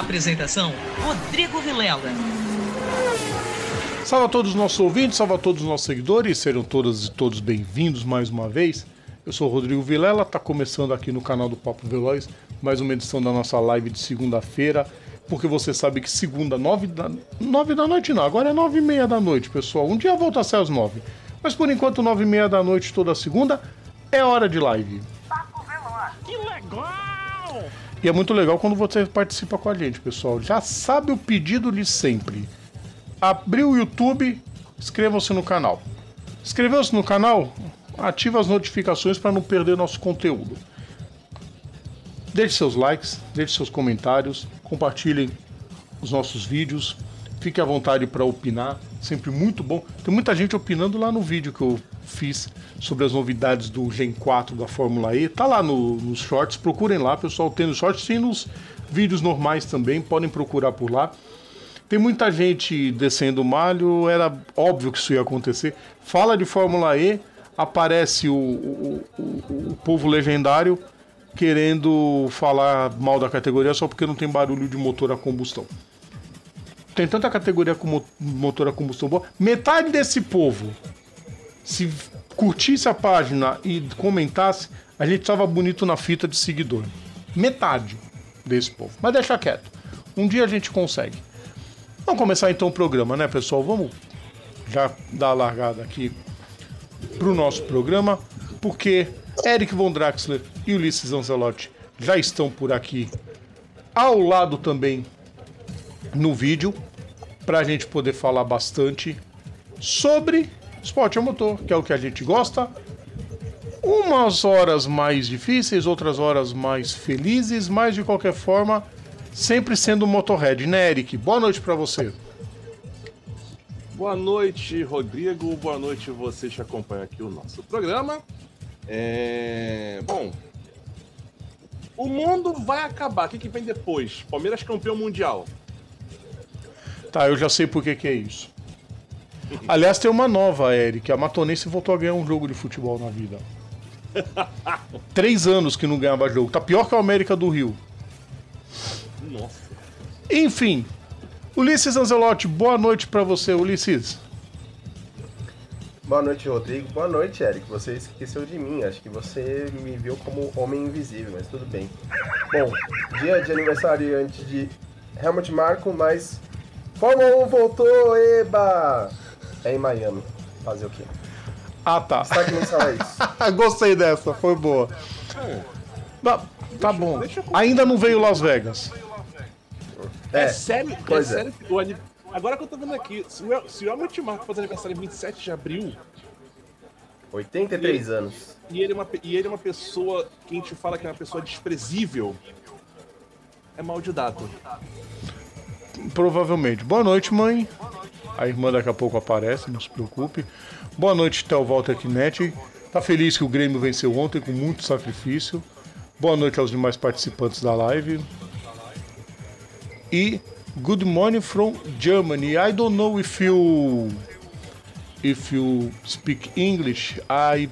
Apresentação: Rodrigo Vilela. Salve a todos os nossos ouvintes, salve a todos os nossos seguidores, sejam todas e todos bem-vindos mais uma vez. Eu sou o Rodrigo Vilela, tá começando aqui no canal do Papo Veloz, mais uma edição da nossa live de segunda-feira, porque você sabe que segunda, 9 da noite não, agora é 9h30 da noite, pessoal. Um dia volta a ser às 9, mas por enquanto 9h30 da noite toda segunda é hora de live. Papo Veloz. Que legal! E é muito legal quando você participa com a gente, pessoal. Já sabe o pedido de sempre. Abriu o YouTube, inscrevam-se no canal. Inscreveu-se no canal? Ative as notificações para não perder nosso conteúdo. Deixe seus likes, deixe seus comentários, compartilhem os nossos vídeos. Fique à vontade para opinar, sempre muito bom. Tem muita gente opinando lá no vídeo que eu fiz sobre as novidades do Gen 4 da Fórmula E. Tá lá nos shorts, procurem lá, pessoal. Tem nos shorts e nos vídeos normais também, podem procurar por lá. Tem muita gente descendo o malho, era óbvio que isso ia acontecer. Fala de Fórmula E, aparece o povo legendário querendo falar mal da categoria só porque não tem barulho de motor a combustão. Tem tanta categoria com motor a combustão boa. Metade desse povo, se curtisse a página e comentasse, a gente estava bonito na fita de seguidor. Metade desse povo. Mas deixa quieto. Um dia a gente consegue. Vamos começar então o programa, né, pessoal? Vamos já dar a largada aqui pro nosso programa, porque Eric Von Draxler e Ulisses Ancelotti já estão por aqui ao lado também no vídeo, para a gente poder falar bastante sobre esporte a motor, que é o que a gente gosta. Umas horas mais difíceis, outras horas mais felizes, mas de qualquer forma sempre sendo Motorhead, né, Eric? Boa noite pra você. Boa noite, Rodrigo. Boa noite vocês que acompanham aqui o nosso programa. Bom, o mundo vai acabar. O que vem depois? Palmeiras campeão mundial. Tá, eu já sei por que é isso. Aliás, tem uma nova, Eric. A Matonense voltou a ganhar um jogo de futebol na vida. 3 anos que não ganhava jogo. Tá pior que a América do Rio. Nossa. Enfim, Ulisses Ancelotti, boa noite pra você, Ulisses. Boa noite, Rodrigo. Boa noite, Eric. Você esqueceu de mim. Acho que você me viu como homem invisível, mas tudo bem. Bom, dia de aniversário antes de Helmut Marko, mas Fórmula 1 voltou, eba! É em Miami. Fazer o quê? Ah, tá. Destaque mensal é isso. Gostei dessa, foi boa. Tá bom. Ainda não veio Las Vegas. É sério? Pois é. Sério? Agora que eu tô vendo aqui, se o Helmut Marko faz aniversário em 27 de abril... 83 anos. E ele é uma pessoa que a gente fala que é uma pessoa desprezível. É mal de dado. Provavelmente. Boa noite, mãe. A irmã daqui a pouco aparece, não se preocupe. Boa noite, Theo Walter Quinetti. Tá feliz que o Grêmio venceu ontem com muito sacrifício. Boa noite aos demais participantes da live. E good morning from Germany. I don't know if you speak English. I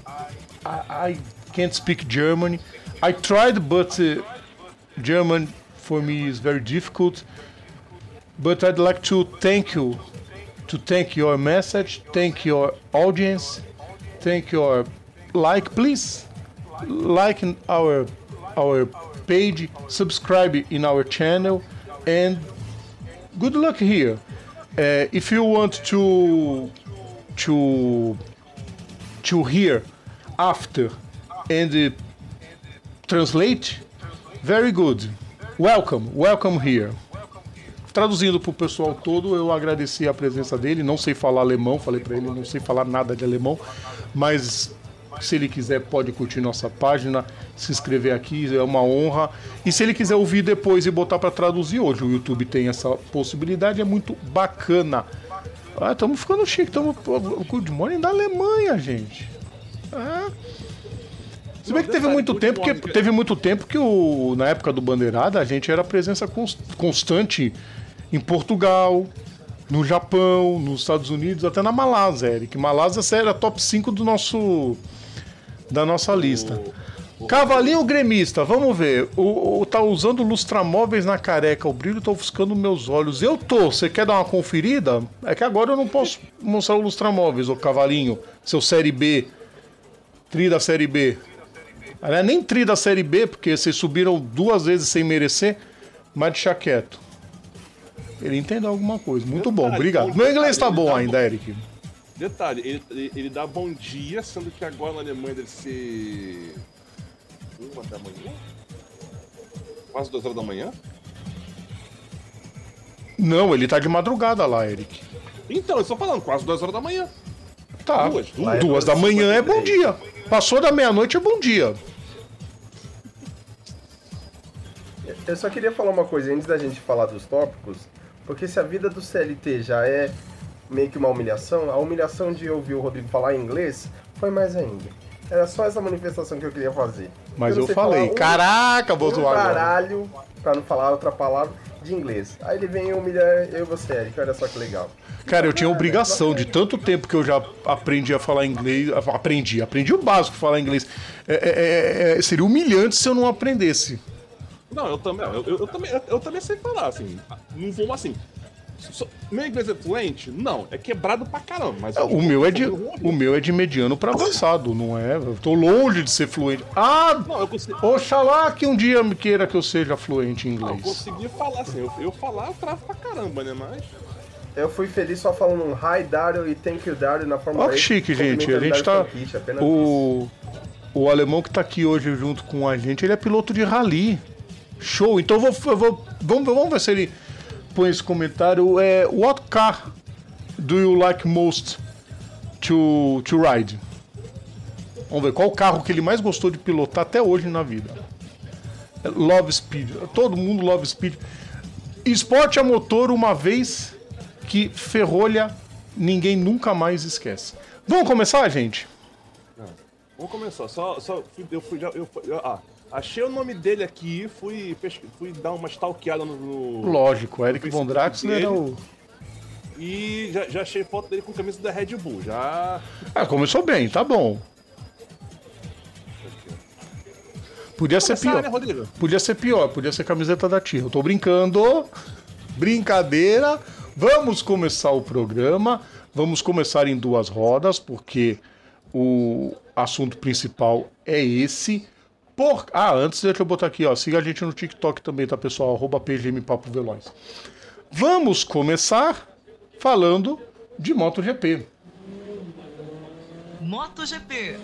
can't speak German. I tried, but German for me is very difficult. But I'd like to thank you, to thank your message, thank your audience, thank your like. Please like our page, subscribe in our channel, and good luck here. If you want to hear after and translate, very good. Welcome here. Traduzindo para o pessoal todo, eu agradeci a presença dele. Não sei falar alemão, falei para ele, não sei falar nada de alemão, mas se ele quiser pode curtir nossa página, se inscrever aqui, é uma honra. E se ele quiser ouvir depois e botar para traduzir, hoje o YouTube tem essa possibilidade, é muito bacana. Estamos ficando chique, estamos good morning da Alemanha, gente. Se bem que teve muito tempo que na época do Bandeirada a gente era presença constante em Portugal, no Japão, nos Estados Unidos, até na Malásia, Eric. Malásia era top 5 da nossa lista. Cavalinho gremista, vamos ver. Tá usando lustramóveis na careca, o brilho tá ofuscando meus olhos. Eu tô, você quer dar uma conferida? É que agora eu não posso mostrar o lustramóveis, ô Cavalinho, seu série B, tri da série B. Não é nem tri da série B, porque vocês subiram 2 vezes sem merecer, mas deixa quieto. Ele entendeu alguma coisa, muito bom, obrigado. Meu inglês tá bom ainda, Eric. Detalhe, ele dá bom dia, sendo que agora na Alemanha deve ser 1 da manhã? Quase 2 horas da manhã? Não, ele tá de madrugada lá, Eric. Então, eu estou falando, quase 2 horas da manhã. Tá, Duas. 2 da manhã é bom dia. Passou da meia-noite é bom dia. Eu só queria falar uma coisa antes da gente falar dos tópicos, porque se a vida do CLT já é meio que uma humilhação, a humilhação de ouvir o Rodrigo falar inglês foi mais ainda. Era só essa manifestação que eu queria fazer. Mas eu falei, caraca, vou zoar agora. Caralho, pra não falar outra palavra, de inglês. Aí ele vem e humilha eu e você, Eric, olha só que legal. Cara, eu tinha obrigação, de tanto tempo que eu já aprendi a falar inglês, aprendi o básico, falar inglês. Seria humilhante se eu não aprendesse. Não, eu também sei falar, assim, não vou assim. Meu inglês é fluente? Não, é quebrado pra caramba. Mas o meu é de mediano pra avançado, não é? Eu tô longe de ser fluente. Não, eu consegui... Oxalá que um dia me queira que eu seja fluente em inglês. Não, eu consegui falar assim, eu falar eu travo pra caramba, né, mas... Eu fui feliz só falando um hi, Dario e thank you, Dario na Fórmula 1. Olha que chique, gente, a gente tá... O alemão que tá aqui hoje junto com a gente, ele é piloto de rally. Show, então vamos ver se ele... põe esse comentário, what car do you like most to ride? Vamos ver, qual carro que ele mais gostou de pilotar até hoje na vida? Love Speed, todo mundo Love Speed. Esporte a motor, uma vez que ferrolha, ninguém nunca mais esquece. Vamos começar, gente? Vamos começar, achei o nome dele aqui, fui dar uma stalkeada no... Lógico, Eric Von Draxler é o... E já achei foto dele com camisa da Red Bull, já... começou bem, tá bom. Podia ser pior. Né, Rodrigo? Podia ser pior, podia ser camiseta da tia. Eu tô brincando. Brincadeira. Vamos começar o programa. Vamos começar em 2 rodas, porque o assunto principal é esse... antes deixa eu botar aqui, ó. Siga a gente no TikTok também, tá, pessoal? @PGM Papo Veloz. Vamos começar falando de MotoGP. MotoGP.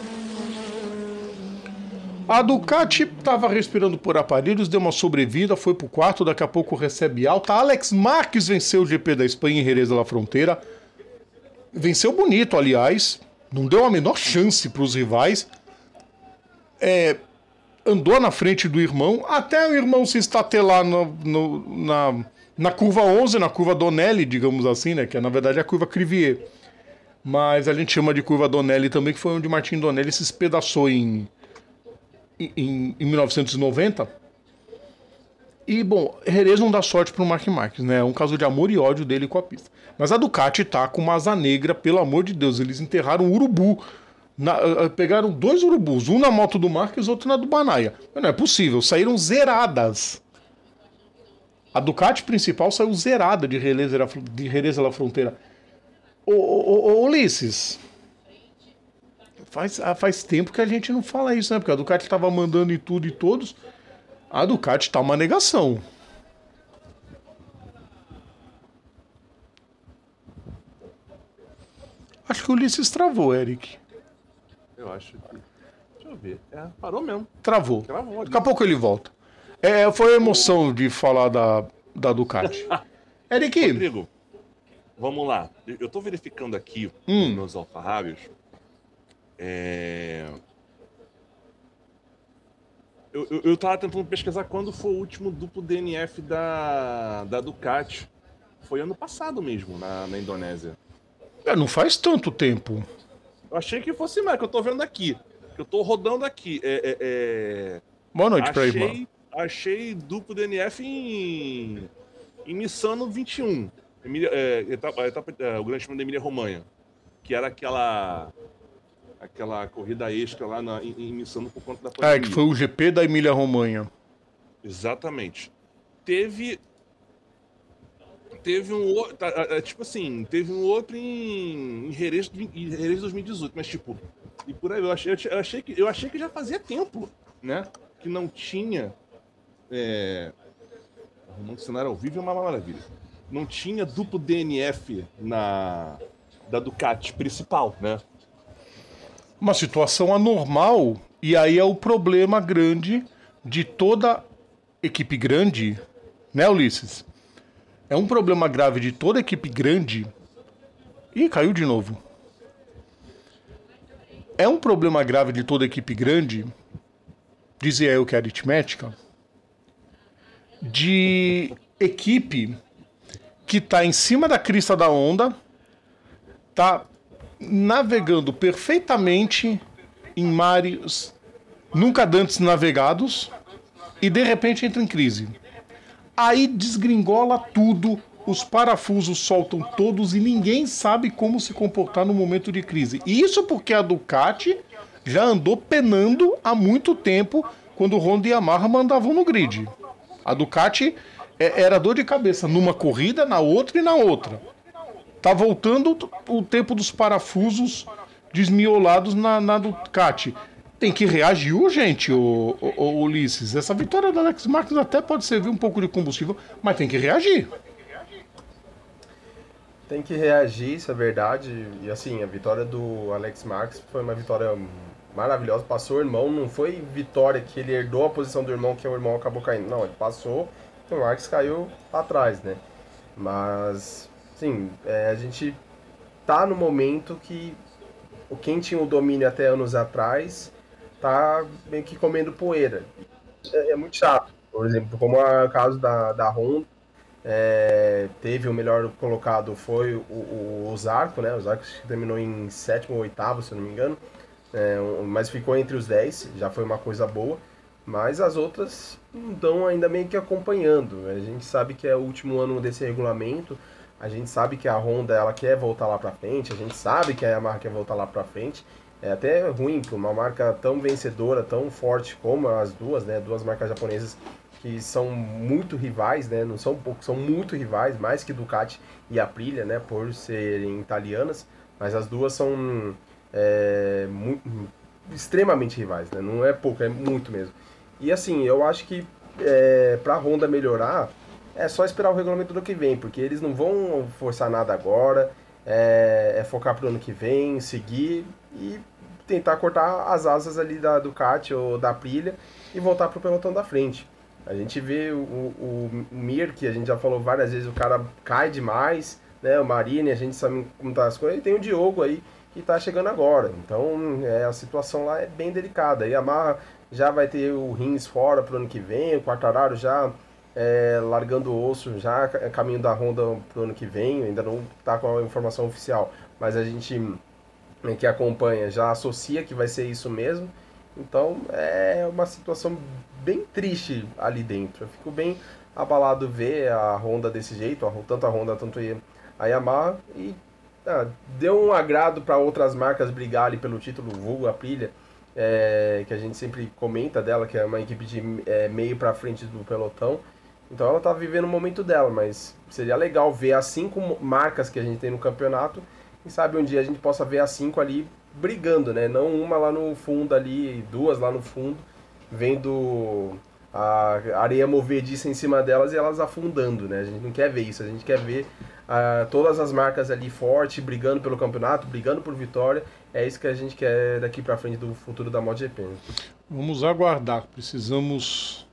A Ducati estava respirando por aparelhos, deu uma sobrevida, foi pro quarto, daqui a pouco recebe alta. Alex Marques venceu o GP da Espanha em Jerez de la Frontera. Venceu bonito, aliás. Não deu a menor chance para os rivais. Andou na frente do irmão, até o irmão se estatelar na curva 11, na curva Donelli, digamos assim, né? Que na verdade é a curva Crivier. Mas a gente chama de curva Donelli também, que foi onde Martin Donelli se espedaçou em 1990. E, bom, Jerez não dá sorte pro Marc Marquez, né? É um caso de amor e ódio dele com a pista. Mas a Ducati tá com uma asa negra, pelo amor de Deus. Eles enterraram um urubu. Pegaram 2 urubus, um na moto do Marques e outro na do Banaya. Mas não é possível, saíram zeradas. A Ducati principal saiu zerada de Jerez de la Frontera. Ulisses, faz tempo que a gente não fala isso, né? Porque a Ducati estava mandando em tudo e todos. A Ducati tá uma negação. Acho que o Ulisses travou, Eric. Eu acho que... Deixa eu ver. Parou mesmo. Travou. Daqui a pouco ele volta. Foi a emoção de falar da Ducati. Eric. Rodrigo, vamos lá. Eu tô verificando aqui nos meus alfarrábios. Eu tava tentando pesquisar quando foi o último duplo DNF da Ducati. Foi ano passado mesmo, na Indonésia. Não faz tanto tempo. Eu achei que fosse mais, que eu tô vendo aqui. Que eu tô rodando aqui. Boa noite pra irmã. Achei duplo DNF em Missano 21. O Grande Prêmio da Emília-Romanha. Que era aquela aquela corrida extra lá em Missano por conta da pandemia. Que foi o GP da Emília-Romanha. Exatamente. Teve um outro, teve um outro em Jerez 2018, mas tipo, e por aí, eu achei que já fazia tempo, né, que não tinha, arrumando cenário ao vivo é uma maravilha, não tinha duplo DNF da Ducati principal, né. Uma situação anormal, e aí é o problema grande de toda equipe grande, né, Ulisses? É um problema grave de toda equipe grande. Ih, caiu de novo. É um problema grave de toda equipe grande, dizia eu que é aritmética, de equipe que está em cima da crista da onda, está navegando perfeitamente em mares nunca antes navegados e de repente entra em crise. Aí desgringola tudo, os parafusos soltam todos e ninguém sabe como se comportar no momento de crise. E isso porque a Ducati já andou penando há muito tempo quando o Honda e a Yamaha mandavam no grid. A Ducati era dor de cabeça numa corrida, na outra e na outra. Tá voltando o tempo dos parafusos desmiolados na Ducati. Tem que reagir urgente, o Ulisses. Essa vitória do Alex Marques até pode servir um pouco de combustível, mas tem que reagir. Tem que reagir, isso é verdade. E assim, a vitória do Alex Marques foi uma vitória maravilhosa. Passou o irmão, não foi vitória que ele herdou a posição do irmão, que o irmão acabou caindo. Não, ele passou e o Marques caiu atrás, né? Mas, sim, a gente tá no momento que quem tinha o domínio até anos atrás tá meio que comendo poeira. É muito chato. Por exemplo, como é o caso da Honda, teve o melhor colocado foi o Zarco, né? O Zarco terminou em 7º ou 8º, se eu não me engano, mas ficou entre os 10, já foi uma coisa boa. Mas as outras não estão ainda meio que acompanhando. A gente sabe que é o último ano desse regulamento, a gente sabe que a Honda ela quer voltar lá pra frente, a gente sabe que a Yamaha quer voltar lá pra frente. É até ruim para uma marca tão vencedora, tão forte como as duas, né? Duas marcas japonesas que são muito rivais, né? Não são pouco, são muito rivais, mais que Ducati e Aprilia, né? Por serem italianas, mas as duas são extremamente rivais, né? Não é pouco, é muito mesmo. E assim, eu acho que para a Honda melhorar, é só esperar o regulamento do que vem, porque eles não vão forçar nada agora, focar pro ano que vem, seguir e tentar cortar as asas ali da Ducati ou da Aprilia e voltar pro pelotão da frente. A gente vê o Mir, que a gente já falou várias vezes, o cara cai demais, né? O Marini, a gente sabe como tá as coisas, e tem o Diogo aí que tá chegando agora. Então a situação lá é bem delicada. E a Yamaha já vai ter o Rins fora pro ano que vem, o Quartararo já largando o osso, já caminho da Honda pro ano que vem, ainda não tá com a informação oficial, mas a gente que acompanha já associa que vai ser isso mesmo. Então é uma situação bem triste ali dentro. Eu fico bem abalado ver a Honda desse jeito, tanto a Honda quanto a Yamaha, e deu um agrado para outras marcas brigar ali pelo título, vulgo Aprilia, que a gente sempre comenta dela, que é uma equipe de meio para frente do pelotão. Então ela tá vivendo o momento dela, mas seria legal ver as 5 marcas que a gente tem no campeonato, quem sabe um dia a gente possa ver as 5 ali brigando, né? Não uma lá no fundo ali, 2 lá no fundo, vendo a areia movediça em cima delas e elas afundando, né? A gente não quer ver isso, a gente quer ver todas as marcas ali forte, brigando pelo campeonato, brigando por vitória. É isso que a gente quer daqui pra frente do futuro da MotoGP. Né? Vamos aguardar, precisamos...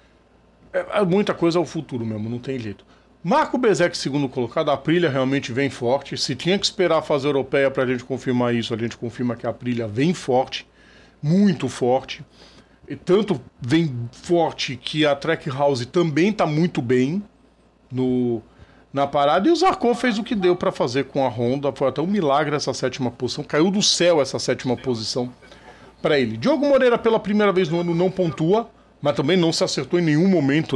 muita coisa é o futuro mesmo, não tem jeito. Marco Bezek, segundo colocado, a Aprilia realmente vem forte. Se tinha que esperar a fase europeia pra gente confirmar isso, a gente confirma que a Aprilia vem forte, muito forte. E tanto vem forte que a Trackhouse também tá muito bem na parada. E o Zarco fez o que deu pra fazer com a Honda. Foi até um milagre essa 7ª posição. Caiu do céu essa 7ª posição pra ele. Diogo Moreira, pela primeira vez no ano, não pontua, mas também não se acertou em nenhum momento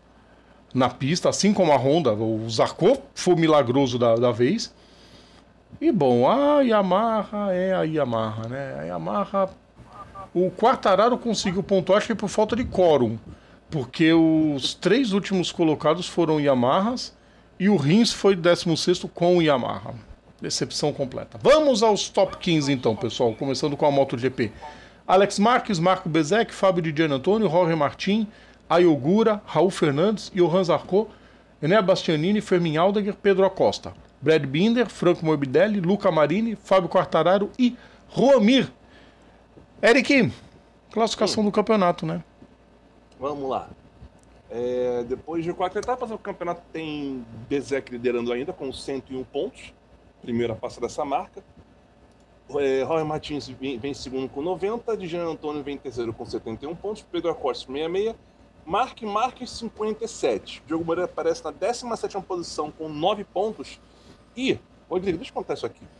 na pista, assim como a Honda. O Zarco foi o milagroso da vez. E bom, a Yamaha é a Yamaha, né? A Yamaha... O Quartararo conseguiu pontuar, acho que por falta de quórum, porque os 3 últimos colocados foram Yamahas e o Rins foi 16º com o Yamaha. Decepção completa. Vamos aos top 15 então, pessoal, começando com a MotoGP. Alex Marques, Marco Bezek, Fábio Di Gianantonio, Jorge Martin, Ayogura, Raul Fernandes, Johan Zarco, Enea Bastianini, Fermin Aldeguer, Pedro Acosta, Brad Binder, Franco Morbidelli, Luca Marini, Fábio Quartararo e Roamir. Eric, classificação do campeonato, né? Vamos lá. Depois de 4 etapas, o campeonato tem Bezek liderando ainda com 101 pontos. Primeiro a passar dessa marca. Jorge Martins vem segundo com 90. Di Gianantonio vem terceiro com 71 pontos. Pedro Acosta 66. Mark Marques 57. Diogo Moreira aparece na 17ª posição com 9 pontos. E, Rodrigo, deixa eu contar isso aqui.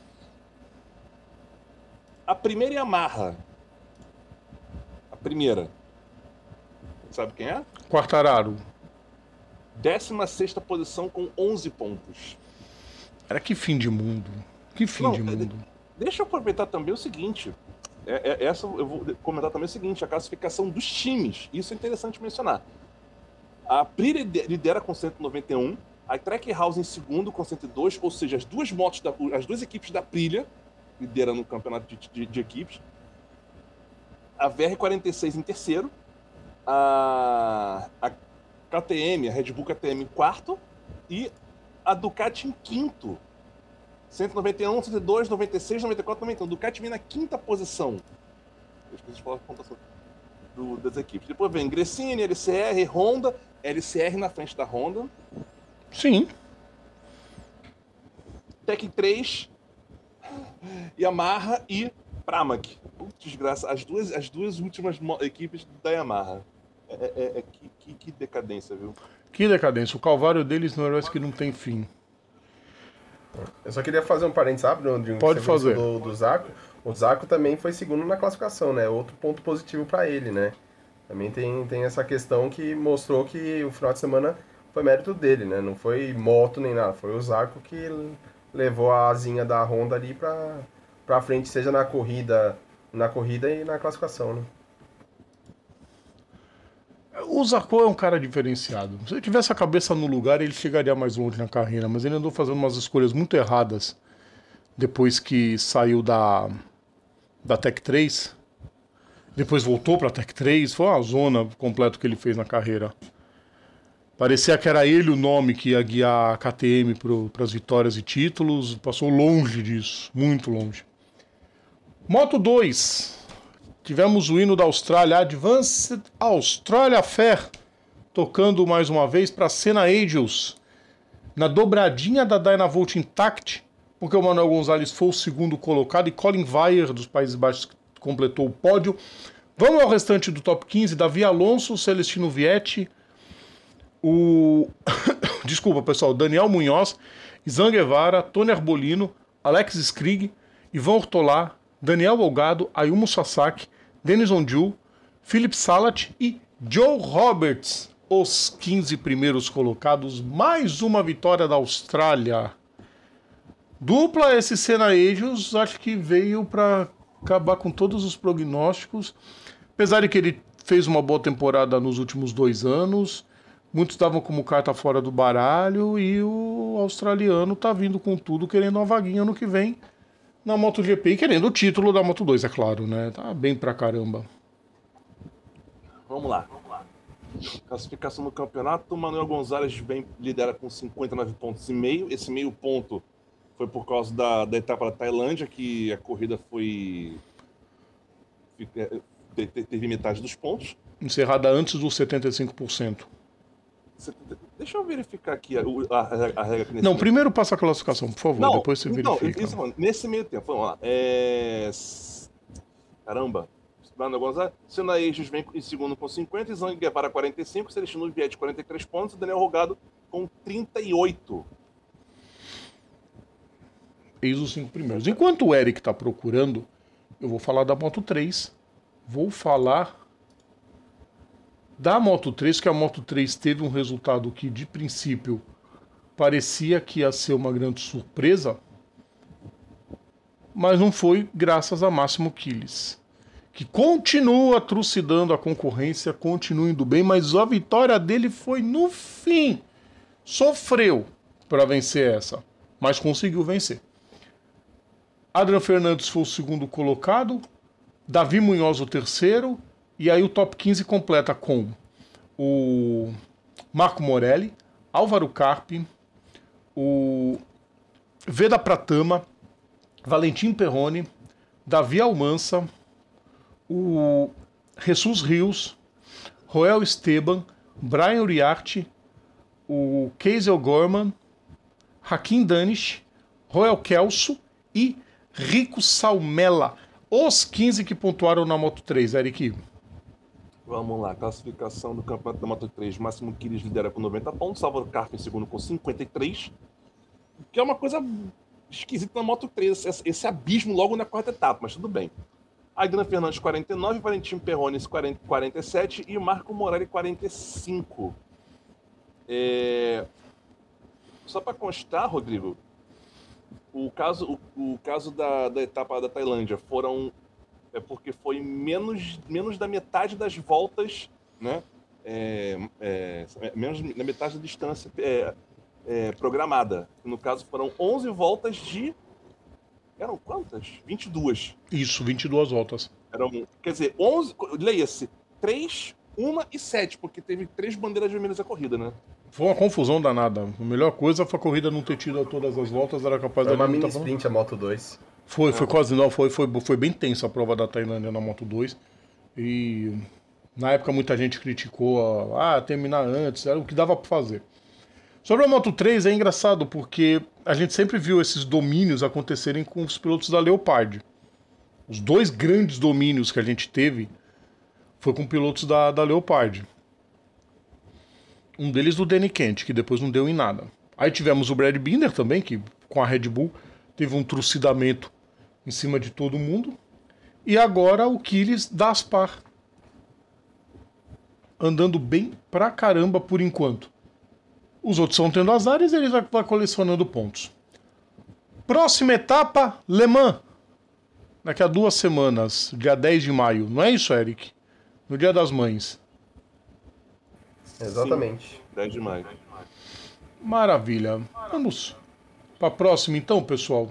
A primeira Yamaha. Primeira. Sabe quem é? Quartararo. 16ª posição com 11 pontos. Era que fim de mundo. Que fim de mundo. Deixa eu aproveitar também o seguinte. Essa eu vou comentar também o seguinte, a classificação dos times. Isso é interessante mencionar. A Aprilia lidera com 191, a Trackhouse em segundo com 102, ou seja, as duas equipes da Aprilia lideram no campeonato de equipes. A VR46 em terceiro, a KTM, a Red Bull KTM em quarto e a Ducati em quinto. 191, 102, 96, 94, 91. Ducati vem na quinta posição. Eu esqueci de falar a pontuação das equipes. Depois vem Gresini, LCR, Honda, LCR na frente da Honda. Sim. Tech 3, Yamaha e Pramac. Desgraça, as duas últimas equipes da Yamaha. Que decadência, viu? Que decadência. O calvário deles não é que não tem fim. Eu só queria fazer um parênteses rápido, Rodrigo. Pode fazer. Do Zarco. O Zarco também foi segundo na classificação, né? Outro ponto positivo para ele, né? Também tem essa questão que mostrou que o final de semana foi mérito dele, né? Não foi moto nem nada. Foi o Zarco que levou a asinha da Honda ali pra frente, seja na corrida e na classificação, né? O Zarco é um cara diferenciado. Se ele tivesse a cabeça no lugar, ele chegaria mais longe na carreira, mas ele andou fazendo umas escolhas muito erradas depois que saiu da Tech 3. Depois voltou pra Tech 3. Foi uma zona completa que ele fez na carreira. Parecia que era ele o nome que ia guiar a KTM para as vitórias e títulos. Passou longe disso, muito longe. Moto 2. Tivemos o hino da Austrália, Advanced Australia Fair, tocando mais uma vez para Senna Angels, na dobradinha da Dynavolt Intact, porque o Manuel Gonzalez foi o segundo colocado e Colin Weyer, dos Países Baixos, completou o pódio. Vamos ao restante do top 15, Davi Alonso, Celestino Vietti, Desculpa, pessoal, Daniel Munhoz, Izan Guevara, Tony Arbolino, Alex Skrig, Ivan Ortolá, Daniel Olgado, Ayumu Sasaki, Denison Ju, Philip Salat e Joe Roberts, os 15 primeiros colocados. Mais uma vitória da Austrália. Dupla esse Senna Angels, acho que veio para acabar com todos os prognósticos. Apesar de que ele fez uma boa temporada nos últimos 2 anos, muitos estavam como carta fora do baralho e o australiano tá vindo com tudo, querendo uma vaguinha ano que vem na MotoGP e querendo o título da Moto2, é claro, né? Tá bem pra caramba. Vamos lá. Classificação do campeonato, o Manuel Gonzalez lidera com 59 pontos e meio. Esse meio ponto foi por causa da etapa da Tailândia, que a corrida teve metade dos pontos. Encerrada antes dos 75%. Deixa eu verificar aqui a regra. Não, primeiro passa a classificação, por favor, não, depois você verifica. Isso, nesse meio tempo, vamos lá. Caramba. Manuel Gonzalez, Senna Eixos vem em segundo com 50, Izan Guevara 45, Celestino Vietti 43 pontos, Daniel Rogado com 38. Eis os 5 primeiros. Enquanto o Eric está procurando, eu vou falar da Moto 3. Vou falar da Moto 3, que a Moto 3 teve um resultado que, de princípio, parecia que ia ser uma grande surpresa. mas não foi graças a Máximo Kilis, que continua trucidando a concorrência, continua indo bem, mas a vitória dele foi no fim. Sofreu para vencer essa, mas conseguiu vencer. Adrian Fernandes foi o segundo colocado, Davi Munhoz o terceiro, e aí o top 15 completa com o Marco Morelli, Álvaro Carpi, o Veda Pratama, Valentim Perrone, Davi Almansa, o Jesus Rios, Roel Esteban, Brian Uriarte, o Casey O'Gorman, Hakim Danish, Roel Kelso e Rico Salmela. Os 15 que pontuaram na Moto3, Eric. Vamos lá, classificação do campeonato da Moto3. Máximo Kilis lidera com 90 pontos, Álvaro Carpi em segundo com 53, que é uma coisa esquisita na Moto3, esse abismo logo na quarta etapa, mas tudo bem. Adrian Fernandes 49, Valentim Perrone 47 e Marco Morelli 45. Só para constar, Rodrigo, o caso da etapa da Tailândia porque foi menos da metade das voltas, né? Menos da metade da distância programada. No caso, foram 11 voltas de... Eram quantas? 22. Isso, 22 voltas. Quer dizer, 11... Leia-se, 3, 1 e 7, porque teve 3 bandeiras vermelhas a corrida, né? Foi uma confusão danada. A melhor coisa foi a corrida não ter tido todas as voltas, era capaz de... Foi uma mini sprint a Moto 2. Foi quase não, foi bem tensa a prova da Tailândia na Moto 2. E na época muita gente criticou terminar antes, era o que dava pra fazer. Sobre a Moto 3 é engraçado porque a gente sempre viu esses domínios acontecerem com os pilotos da Leopard. Os 2 grandes domínios que a gente teve foi com pilotos da Leopard. Um deles do Danny Kent, que depois não deu em nada. Aí tivemos o Brad Binder também, que com a Red Bull teve um trucidamento em cima de todo mundo. E agora o Kilis da Aspar, andando bem pra caramba por enquanto. Os outros estão tendo azares e eles vão colecionando pontos. Próxima etapa, Le Mans. Daqui a 2 semanas, dia 10 de maio. Não é isso, Eric? No Dia das Mães. Exatamente. Sim, 10 de maio. Maravilha. Vamos para a próxima então, pessoal.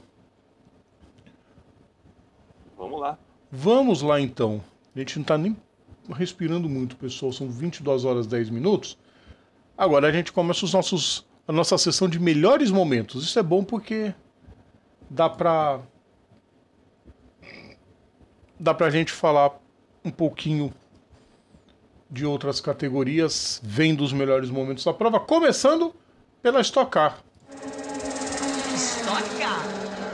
Vamos lá. Vamos lá então. A gente não está nem respirando muito, pessoal. São 22 horas e 10 minutos. Agora a gente começa a nossa sessão de melhores momentos. Isso é bom porque dá pra gente falar um pouquinho de outras categorias, vendo os melhores momentos da prova, começando pela Stock Car. Stock Car.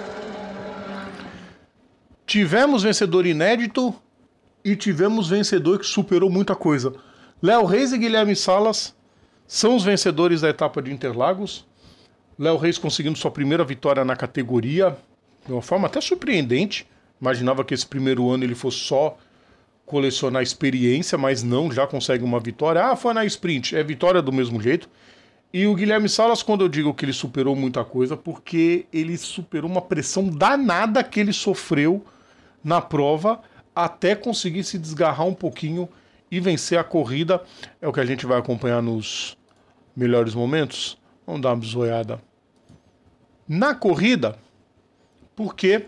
Tivemos vencedor inédito e tivemos vencedor que superou muita coisa. Léo Reis e Guilherme Salas são os vencedores da etapa de Interlagos. Léo Reis conseguindo sua primeira vitória na categoria, de uma forma até surpreendente. Imaginava que esse primeiro ano ele fosse só colecionar experiência, mas não, já consegue uma vitória. Foi na sprint, é vitória do mesmo jeito. E o Guilherme Salas, quando eu digo que ele superou muita coisa, porque ele superou uma pressão danada que ele sofreu na prova, até conseguir se desgarrar um pouquinho e vencer a corrida. É o que a gente vai acompanhar nos melhores momentos. Vamos dar uma bisoiada na corrida, porque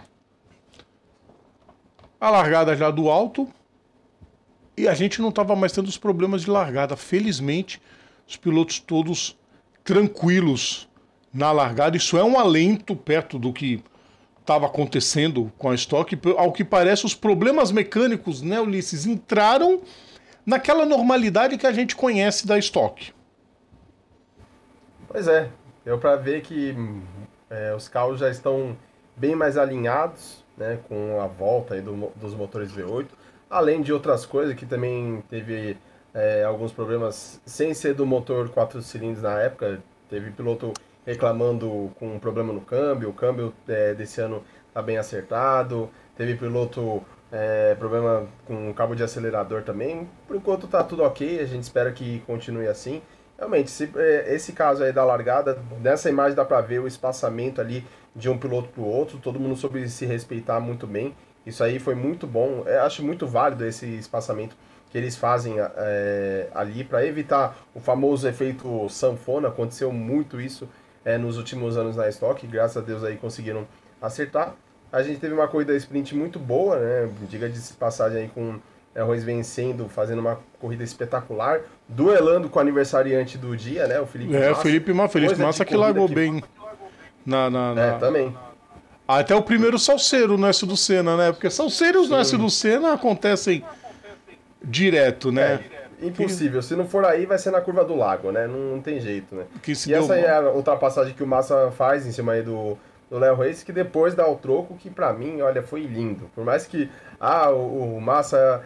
a largada já do alto e a gente não estava mais tendo os problemas de largada. Felizmente, os pilotos todos tranquilos na largada. Isso é um alento perto do que estava acontecendo com a Stock. Ao que parece, os problemas mecânicos, né, Ulisses, entraram naquela normalidade que a gente conhece da Stock. Pois é, deu para ver que os carros já estão bem mais alinhados, né, com a volta aí dos motores V8, além de outras coisas que também teve alguns problemas sem ser do motor 4 cilindros na época. Teve piloto reclamando com um problema no câmbio, o câmbio desse ano está bem acertado, teve piloto problema com o cabo de acelerador também. Por enquanto está tudo ok, a gente espera que continue assim. Realmente, esse caso aí da largada, nessa imagem dá para ver o espaçamento ali de um piloto para o outro, todo mundo soube se respeitar muito bem. Isso aí foi muito bom. Acho muito válido esse espaçamento que eles fazem ali para evitar o famoso efeito sanfona. Aconteceu muito isso nos últimos anos na Stock, graças a Deus aí conseguiram acertar. A gente teve uma corrida sprint muito boa, né? Diga de passagem aí com Ruiz vencendo, fazendo uma corrida espetacular, duelando com o aniversariante do dia, né? O Felipe Massa. Felipe Massa que largou bem. Também. Até o primeiro salseiro no S do Senna, né? Porque salseiros no S do Senna acontecem direto, né? Impossível. Se não for aí, vai ser na curva do lago, né? Não tem jeito, né? E essa aí é a ultrapassagem que o Massa faz em cima aí do Léo Reis, que depois dá o troco, que pra mim, olha, foi lindo. Por mais que o Massa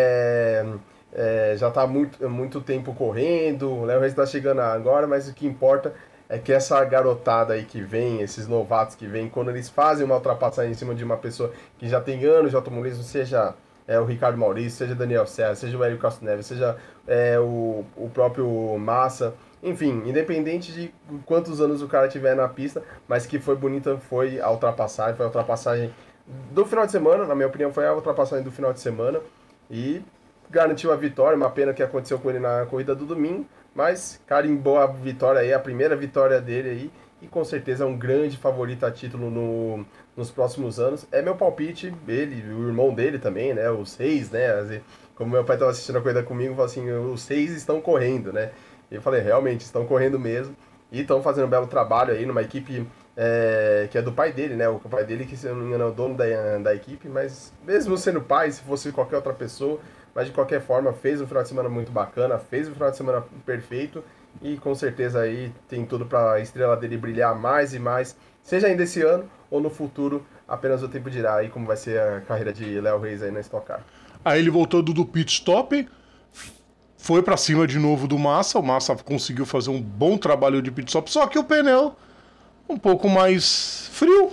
já tá muito tempo correndo, o Léo Reis tá chegando agora, mas o que importa é que essa garotada aí que vem, esses novatos que vêm, quando eles fazem uma ultrapassagem em cima de uma pessoa que já tem anos de automobilismo, seja o Ricardo Maurício, seja Daniel Serra, seja o Hélio Castro Neves, seja o próprio Massa, enfim, independente de quantos anos o cara tiver na pista, mas que foi bonita, foi a ultrapassagem do final de semana, na minha opinião foi a ultrapassagem do final de semana, e garantiu a vitória, uma pena que aconteceu com ele na corrida do domingo, mas carimbou a vitória aí, a primeira vitória dele aí, e com certeza é um grande favorito a título nos próximos anos. É meu palpite, ele, o irmão dele também, né, os Reis, né, como meu pai estava assistindo a corrida comigo, falou assim, os Reis estão correndo, né, e eu falei, realmente, estão correndo mesmo, e estão fazendo um belo trabalho aí numa equipe que é do pai dele, né, o pai dele que, se eu não me engano, é o dono da equipe, mas mesmo sendo pai, se fosse qualquer outra pessoa, mas de qualquer forma fez um final de semana muito bacana, fez um final de semana perfeito e com certeza aí tem tudo para a estrela dele brilhar mais e mais, seja ainda esse ano ou no futuro, apenas o tempo dirá aí como vai ser a carreira de Léo Reis aí na Stock Car. Aí ele voltando do pit stop, foi para cima de novo do Massa, o Massa conseguiu fazer um bom trabalho de pit stop, só que o pneu um pouco mais frio,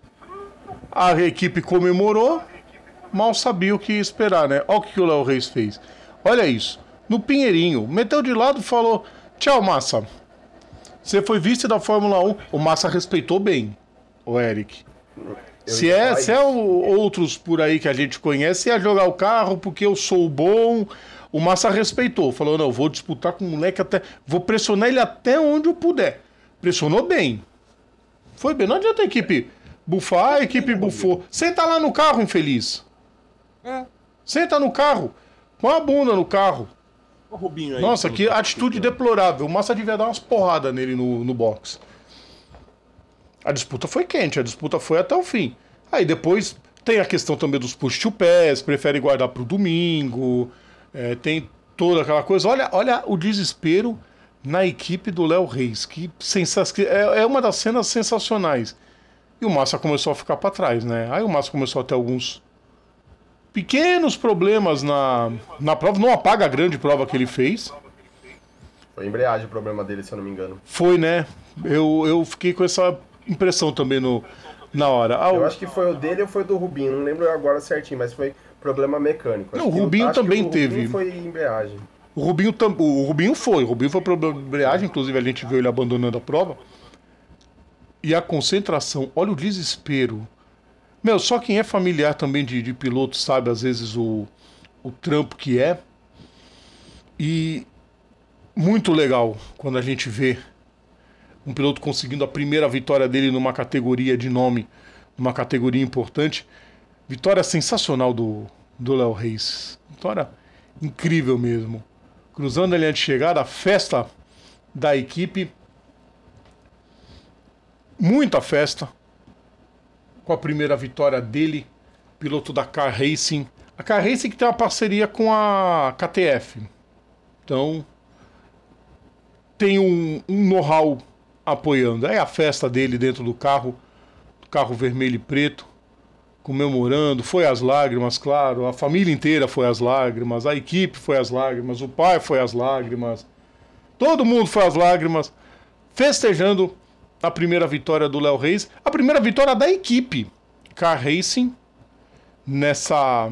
a equipe comemorou, mal sabia o que esperar, né? Olha o que o Léo Reis fez. Olha isso. No Pinheirinho, meteu de lado e falou: tchau, Massa. Você foi vice da Fórmula 1. O Massa respeitou bem, o Eric. Se é outros por aí que a gente conhece, ia jogar o carro porque eu sou bom. O Massa respeitou. Falou: não, vou disputar com o moleque até. Vou pressionar ele até onde eu puder. Pressionou bem. Foi bem. Não adianta a equipe bufar, a equipe bufou. Senta lá no carro, infeliz. Senta no carro, põe a bunda no carro. O Rubinho aí. Nossa, que atitude deplorável. O Massa devia dar umas porradas nele no box. A disputa foi quente, a disputa foi até o fim. Aí depois tem a questão também dos push-to-pass, prefere guardar pro domingo. Tem toda aquela coisa. Olha o desespero na equipe do Léo Reis. Que é uma das cenas sensacionais. E o Massa começou a ficar para trás, né? Aí o Massa começou a ter alguns pequenos problemas na prova, não apaga a grande prova que ele fez. Foi a embreagem o problema dele, se eu não me engano. Foi, né? Eu fiquei com essa impressão também na hora. Eu acho que foi o dele ou foi do Rubinho, não lembro agora certinho, mas foi problema mecânico. Não, o Rubinho também teve. O Rubinho foi embreagem. O Rubinho foi problema de embreagem, inclusive a gente viu ele abandonando a prova. E a concentração, olha o desespero. Meu, só quem é familiar também de piloto sabe, às vezes, o trampo que é. E muito legal quando a gente vê um piloto conseguindo a primeira vitória dele numa categoria de nome, numa categoria importante. Vitória sensacional do Léo Reis. Vitória incrível mesmo. Cruzando a linha de chegada, a festa da equipe. Muita festa. Com a primeira vitória dele, piloto da Car Racing. A Car Racing que tem uma parceria com a KTF. Então, tem um know-how apoiando. É a festa dele dentro do carro vermelho e preto, comemorando. Foi às lágrimas, claro. A família inteira foi às lágrimas, a equipe foi às lágrimas, o pai foi às lágrimas. Todo mundo foi às lágrimas, festejando a primeira vitória do Léo Reis, a primeira vitória da equipe Car Racing nessa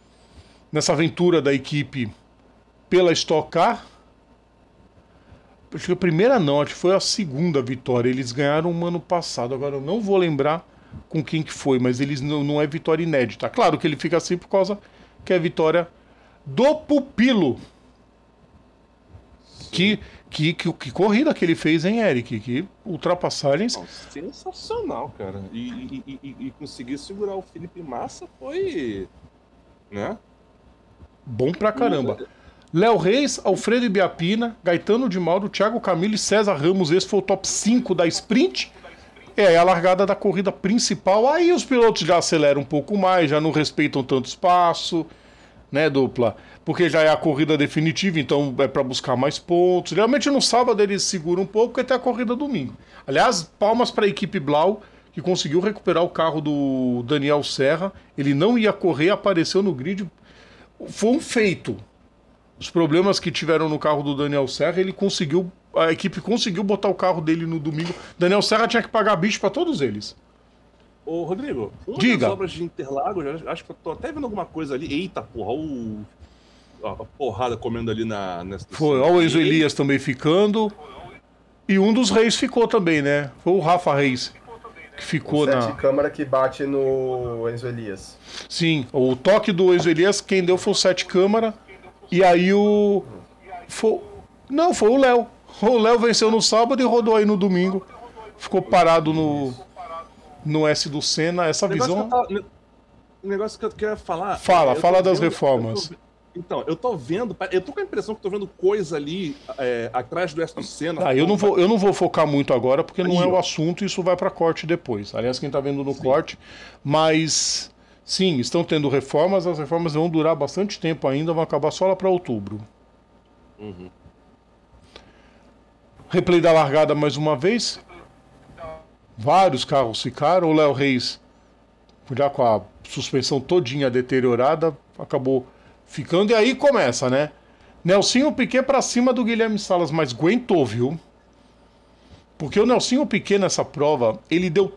aventura da equipe pela Stock Car. Acho que a primeira não, acho que foi a segunda vitória. Eles ganharam um ano passado. Agora eu não vou lembrar com quem que foi, mas eles não é vitória inédita. Claro que ele fica assim por causa que é vitória do Pupilo. Que corrida que ele fez, hein, Eric? Que ultrapassagens. Sensacional, cara. E conseguir segurar o Felipe Massa foi... né? Bom pra caramba. Léo Reis, Alfredo Ibiapina, Gaetano de Mauro, Thiago Camilo e César Ramos. Esse foi o top 5 da sprint. É a largada da corrida principal. Aí os pilotos já aceleram um pouco mais, já não respeitam tanto espaço, né, dupla? Porque já é a corrida definitiva, então é para buscar mais pontos. Geralmente no sábado eles seguram um pouco, porque tem a corrida domingo. Aliás, palmas para a equipe Blau, que conseguiu recuperar o carro do Daniel Serra. Ele não ia correr, apareceu no grid. Foi um feito. Os problemas que tiveram no carro do Daniel Serra, a equipe conseguiu botar o carro dele no domingo. Daniel Serra tinha que pagar bicho para todos eles. Ô, Rodrigo, Diga. Das obras de Interlagos, acho que eu tô até vendo alguma coisa ali. Eita, porra, a porrada comendo ali nessa... Foi, ó, o Enzo Elias também ficando. E um dos Reis ficou também, né? Foi o Rafa Reis, que ficou na... 7 câmara que bate no Enzo Elias. Sim, o toque do Enzo Elias, quem deu foi o 7 câmara. E aí Não, foi o Léo. O Léo venceu no sábado e rodou aí no domingo. Ficou parado no S do Senna. Essa visão... O negócio que eu quero falar... Fala das reformas. Então, eu tô com a impressão que tô vendo coisa ali atrás do S do Senna. Eu não vou focar muito agora, porque não é o assunto e isso vai pra corte depois. Aliás, quem tá vendo no corte, mas... Sim, estão tendo reformas, as reformas vão durar bastante tempo ainda, vão acabar só lá para outubro. Uhum. Replay da largada mais uma vez. Vários carros ficaram, o Léo Reis, já com a suspensão todinha deteriorada, acabou ficando, e aí começa, né? Nelsinho Piquet para cima do Guilherme Salas, mas aguentou, viu? Porque o Nelsinho Piquet nessa prova, ele deu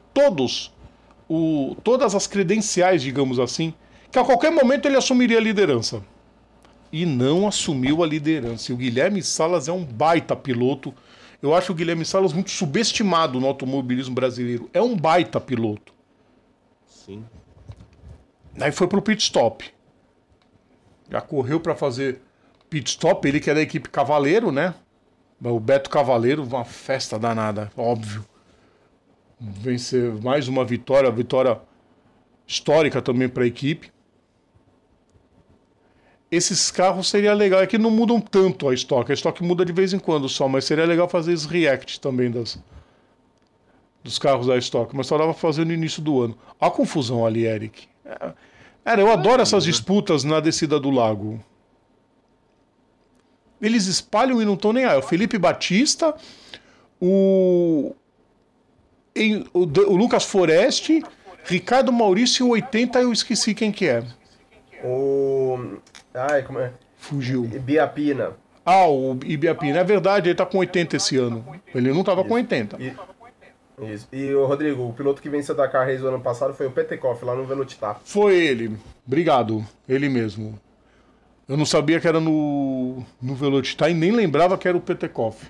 todas as credenciais, digamos assim, que a qualquer momento ele assumiria a liderança. E não assumiu a liderança. E o Guilherme Salas é um baita piloto. Eu acho o Guilherme Salas muito subestimado no automobilismo brasileiro. É um baita piloto. Sim. Aí foi pro pit stop. Já correu para fazer pit stop, ele que é da equipe Cavaleiro, né? O Beto Cavaleiro, uma festa danada, óbvio. Vencer mais uma vitória histórica também para a equipe. Esses carros seria legal, é que não mudam tanto a estoque muda de vez em quando só, mas seria legal fazer esse react também dos carros da estoque, mas só dava pra fazer no início do ano. A confusão ali, Eric. Eu adoro essas disputas na descida do lago. Eles espalham e não estão nem aí. O Felipe Batista, o Lucas Foresti, Ricardo Maurício e o 80, eu esqueci quem que é. Como é? Fugiu. Ibiapina. O Ibiapina. É verdade, ele tá com 80 esse ano. Ele não tava com 80. Isso. E o Rodrigo, o piloto que venceu da Dakar Race do ano passado foi o Petekoff, lá no Velocitar. Foi ele. Obrigado. Ele mesmo. Eu não sabia que era no Velocitar e nem lembrava que era o Petekoff.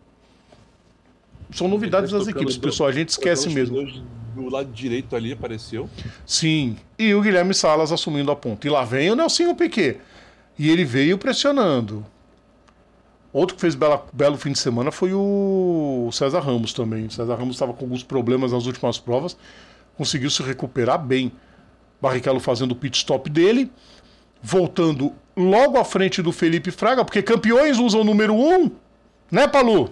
São novidades das equipes, pessoal. A gente esquece mesmo. Do lado direito ali apareceu. Sim. E o Guilherme Salas assumindo a ponta. E lá vem o Nelsinho Piquet. E ele veio pressionando. Outro que fez belo fim de semana foi o César Ramos também. O César Ramos estava com alguns problemas nas últimas provas. Conseguiu se recuperar bem. Barrichello fazendo o pit stop dele. Voltando logo à frente do Felipe Fraga. Porque campeões usam o número 1. Né, Palu?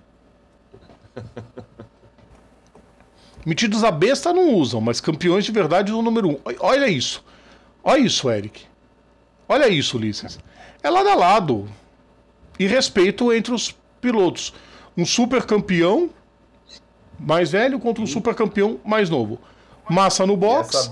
Metidos a besta não usam, mas campeões de verdade usam o número 1. Olha isso. Olha isso, Eric. Olha isso, Ulisses. É lado a lado. E respeito entre os pilotos. Um super campeão mais velho contra um super campeão mais novo. Massa no box.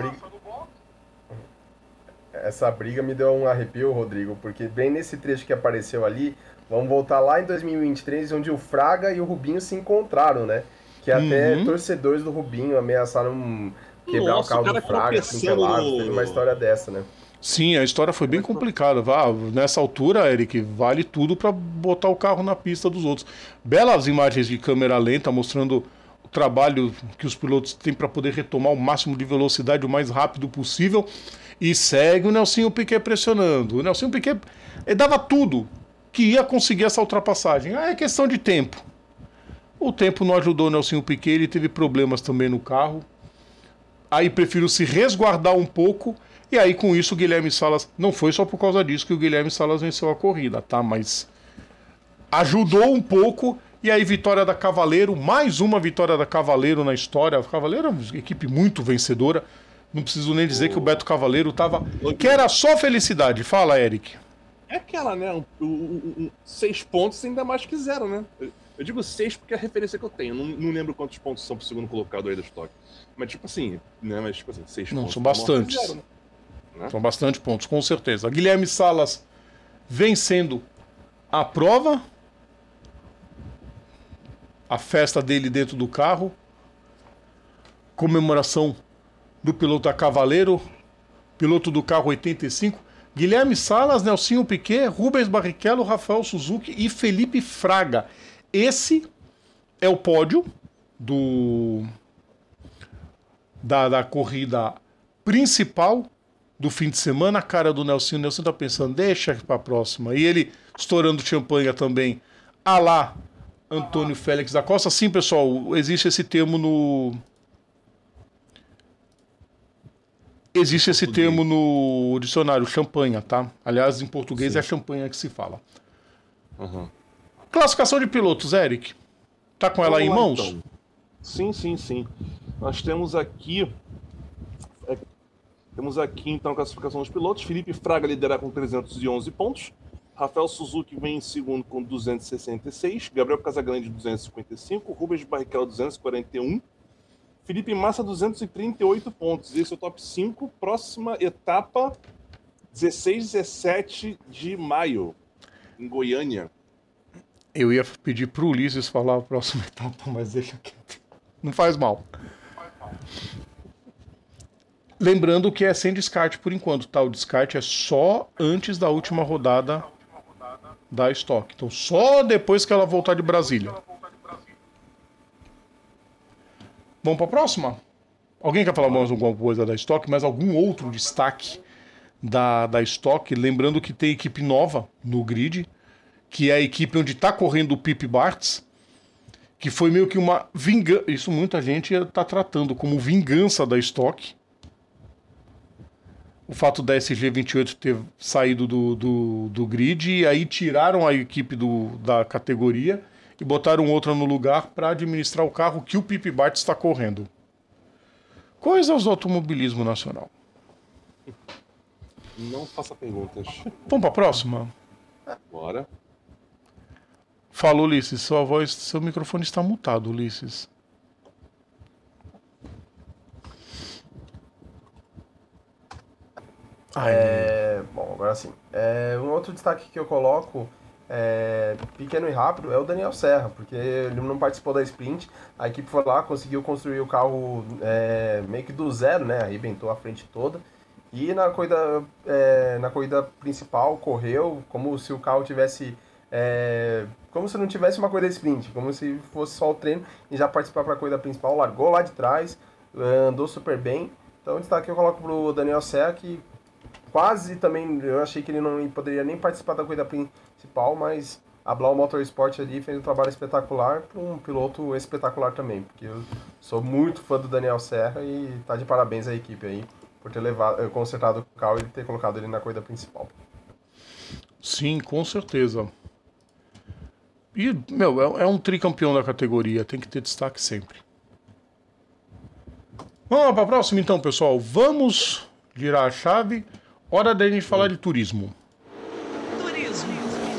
Essa briga me deu um arrepio, Rodrigo, porque bem nesse trecho que apareceu ali, vamos voltar lá em 2023, onde o Fraga e o Rubinho se encontraram, né? Que até torcedores do Rubinho ameaçaram quebrar o carro do Fraga, Interlagos, teve uma história dessa, né? Sim, a história foi bem complicada. Nessa altura, Eric, vale tudo para botar o carro na pista dos outros. Belas imagens de câmera lenta mostrando o trabalho que os pilotos têm para poder retomar o máximo de velocidade o mais rápido possível. E segue o Nelsinho Piquet pressionando. O Nelsinho Piquet dava tudo que ia conseguir essa ultrapassagem. É questão de tempo. O tempo não ajudou o Nelsinho Piquet, ele teve problemas também no carro. Aí prefiro se resguardar um pouco. E aí com isso o Guilherme Salas, não foi só por causa disso que o Guilherme Salas venceu a corrida, tá? Mas ajudou um pouco. E aí vitória da Cavaleiro, mais uma vitória da Cavaleiro na história. A Cavaleiro é uma equipe muito vencedora. Não preciso nem dizer que o Beto Cavaleiro tava... Que era só felicidade. Fala, Eric. É aquela, né? 6 pontos ainda mais que 0, né? Eu digo 6 porque é a referência que eu tenho. Não lembro quantos pontos são pro segundo colocado aí da Stock. Mas tipo assim, né? Mas tipo assim, 6 Não, pontos. são bastantes. Zero, né? São bastante pontos, com certeza. Guilherme Salas vencendo a prova. A festa dele dentro do carro. Comemoração do piloto da Cavaleiro. Piloto do carro 85. Guilherme Salas, Nelsinho Piquet, Rubens Barrichello, Rafael Suzuki e Felipe Fraga. Esse é o pódio da corrida principal do fim de semana. A cara do Nelsinho. O Nelsinho tá pensando, deixa para a próxima. E ele estourando champanhe também. Lá, Antônio Félix da Costa. Sim, pessoal, existe esse termo no... Existe esse termo no dicionário, champanha, tá? Aliás, em português é champanha que se fala. Uhum. Classificação de pilotos, Eric. Tá com ela aí em mãos? Então. Sim. Nós temos aqui... então, a classificação dos pilotos. Felipe Fraga lidera com 311 pontos. Rafael Suzuki vem em segundo com 266. Gabriel Casagrande, 255. Rubens Barrichello, 241. Felipe Massa, 238 pontos. Esse é o top 5. Próxima etapa, 16 e 17 de maio, em Goiânia. Eu ia pedir pro Ulisses falar a próxima etapa, mas deixa quieto. Não faz mal. Lembrando que é sem descarte por enquanto, tá? O descarte é só antes da última rodada da Stock. Então só depois que ela voltar de Brasília. Vamos para a próxima? Alguém quer falar mais alguma coisa da Stock? Mais algum outro destaque da Stock? Lembrando que tem equipe nova no grid, que é a equipe onde está correndo o Pipi Bartz, que foi meio que uma vingança. Isso muita gente está tratando como vingança da Stock. O fato da SG28 ter saído do grid, e aí tiraram a equipe da categoria e botaram outra no lugar para administrar o carro que o Pipi Bartz está correndo. Coisas do automobilismo nacional. Não faça perguntas. Vamos para a próxima? Bora. Falou, Ulisses. Seu microfone está mutado, Ulisses. Bom, agora sim. Um outro destaque que eu coloco, pequeno e rápido, é o Daniel Serra, porque ele não participou da sprint. A equipe foi lá, conseguiu construir o carro meio que do zero, né? Arrebentou a frente toda. E na corrida principal correu como se o carro tivesse... como se não tivesse uma corrida sprint, como se fosse só o treino e já participar para a corrida principal. Largou lá de trás, andou super bem. Então o destaque eu coloco pro Daniel Serra, que quase também, eu achei que ele não poderia nem participar da corrida principal, mas a Blau Motorsport ali fez um trabalho espetacular para um piloto espetacular também, porque eu sou muito fã do Daniel Serra e tá de parabéns à equipe aí por ter consertado o carro e ter colocado ele na corrida principal. Sim, com certeza. E, é um tricampeão da categoria, tem que ter destaque sempre. Vamos para a próxima então, pessoal. Vamos girar a chave. Hora da gente falar de turismo. Turismo.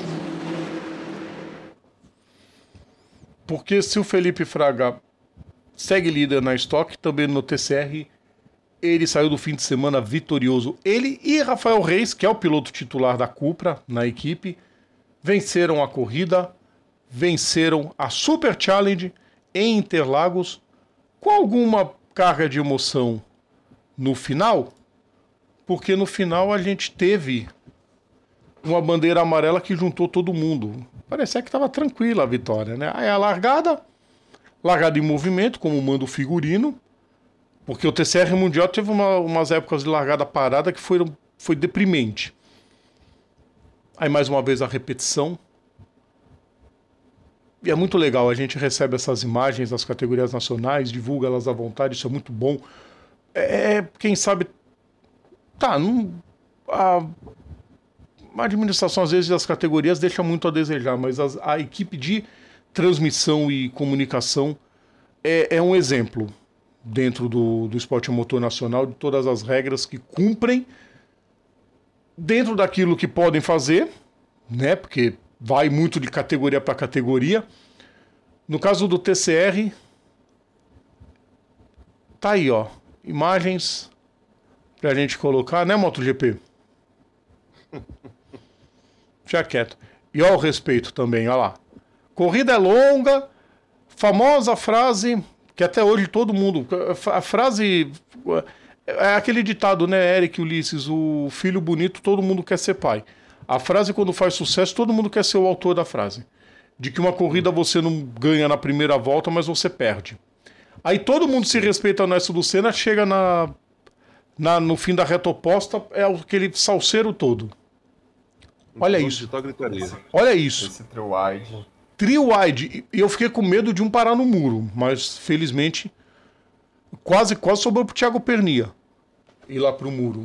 Porque se o Felipe Fraga segue líder na Stock, também no TCR, ele saiu do fim de semana vitorioso. Ele e Rafael Reis, que é o piloto titular da Cupra na equipe, venceram a corrida, venceram a Super Challenge em Interlagos, com alguma carga de emoção no final, porque no final a gente teve uma bandeira amarela que juntou todo mundo. Parecia que estava tranquila a vitória, né? Aí a largada em movimento, como manda o figurino, porque o TCR Mundial teve umas épocas de largada parada que foi deprimente. Aí mais uma vez a repetição. E é muito legal, a gente recebe essas imagens das categorias nacionais, divulga elas à vontade, isso é muito bom. Quem sabe... a administração, às vezes, das categorias deixa muito a desejar, mas a equipe de transmissão e comunicação é um exemplo dentro do esporte motor nacional, de todas as regras que cumprem dentro daquilo que podem fazer, né? Porque vai muito de categoria para categoria. No caso do TCR, tá aí, ó, imagens pra gente colocar, né, MotoGP? Já quieto. E ó o respeito também, ó lá. Corrida é longa, famosa frase, que até hoje todo mundo... A frase... É aquele ditado, né, Eric Ulisses, o filho bonito, todo mundo quer ser pai. A frase, quando faz sucesso, todo mundo quer ser o autor da frase. De que uma corrida você não ganha na primeira volta, mas você perde. Aí todo mundo se respeita no S do Senna, chega no fim da reta oposta, é aquele salseiro todo. Olha isso. Olha isso. Esse trio-wide. Trio-wide. E eu fiquei com medo de um parar no muro, mas felizmente quase sobrou pro Thiago Pernia ir lá pro muro.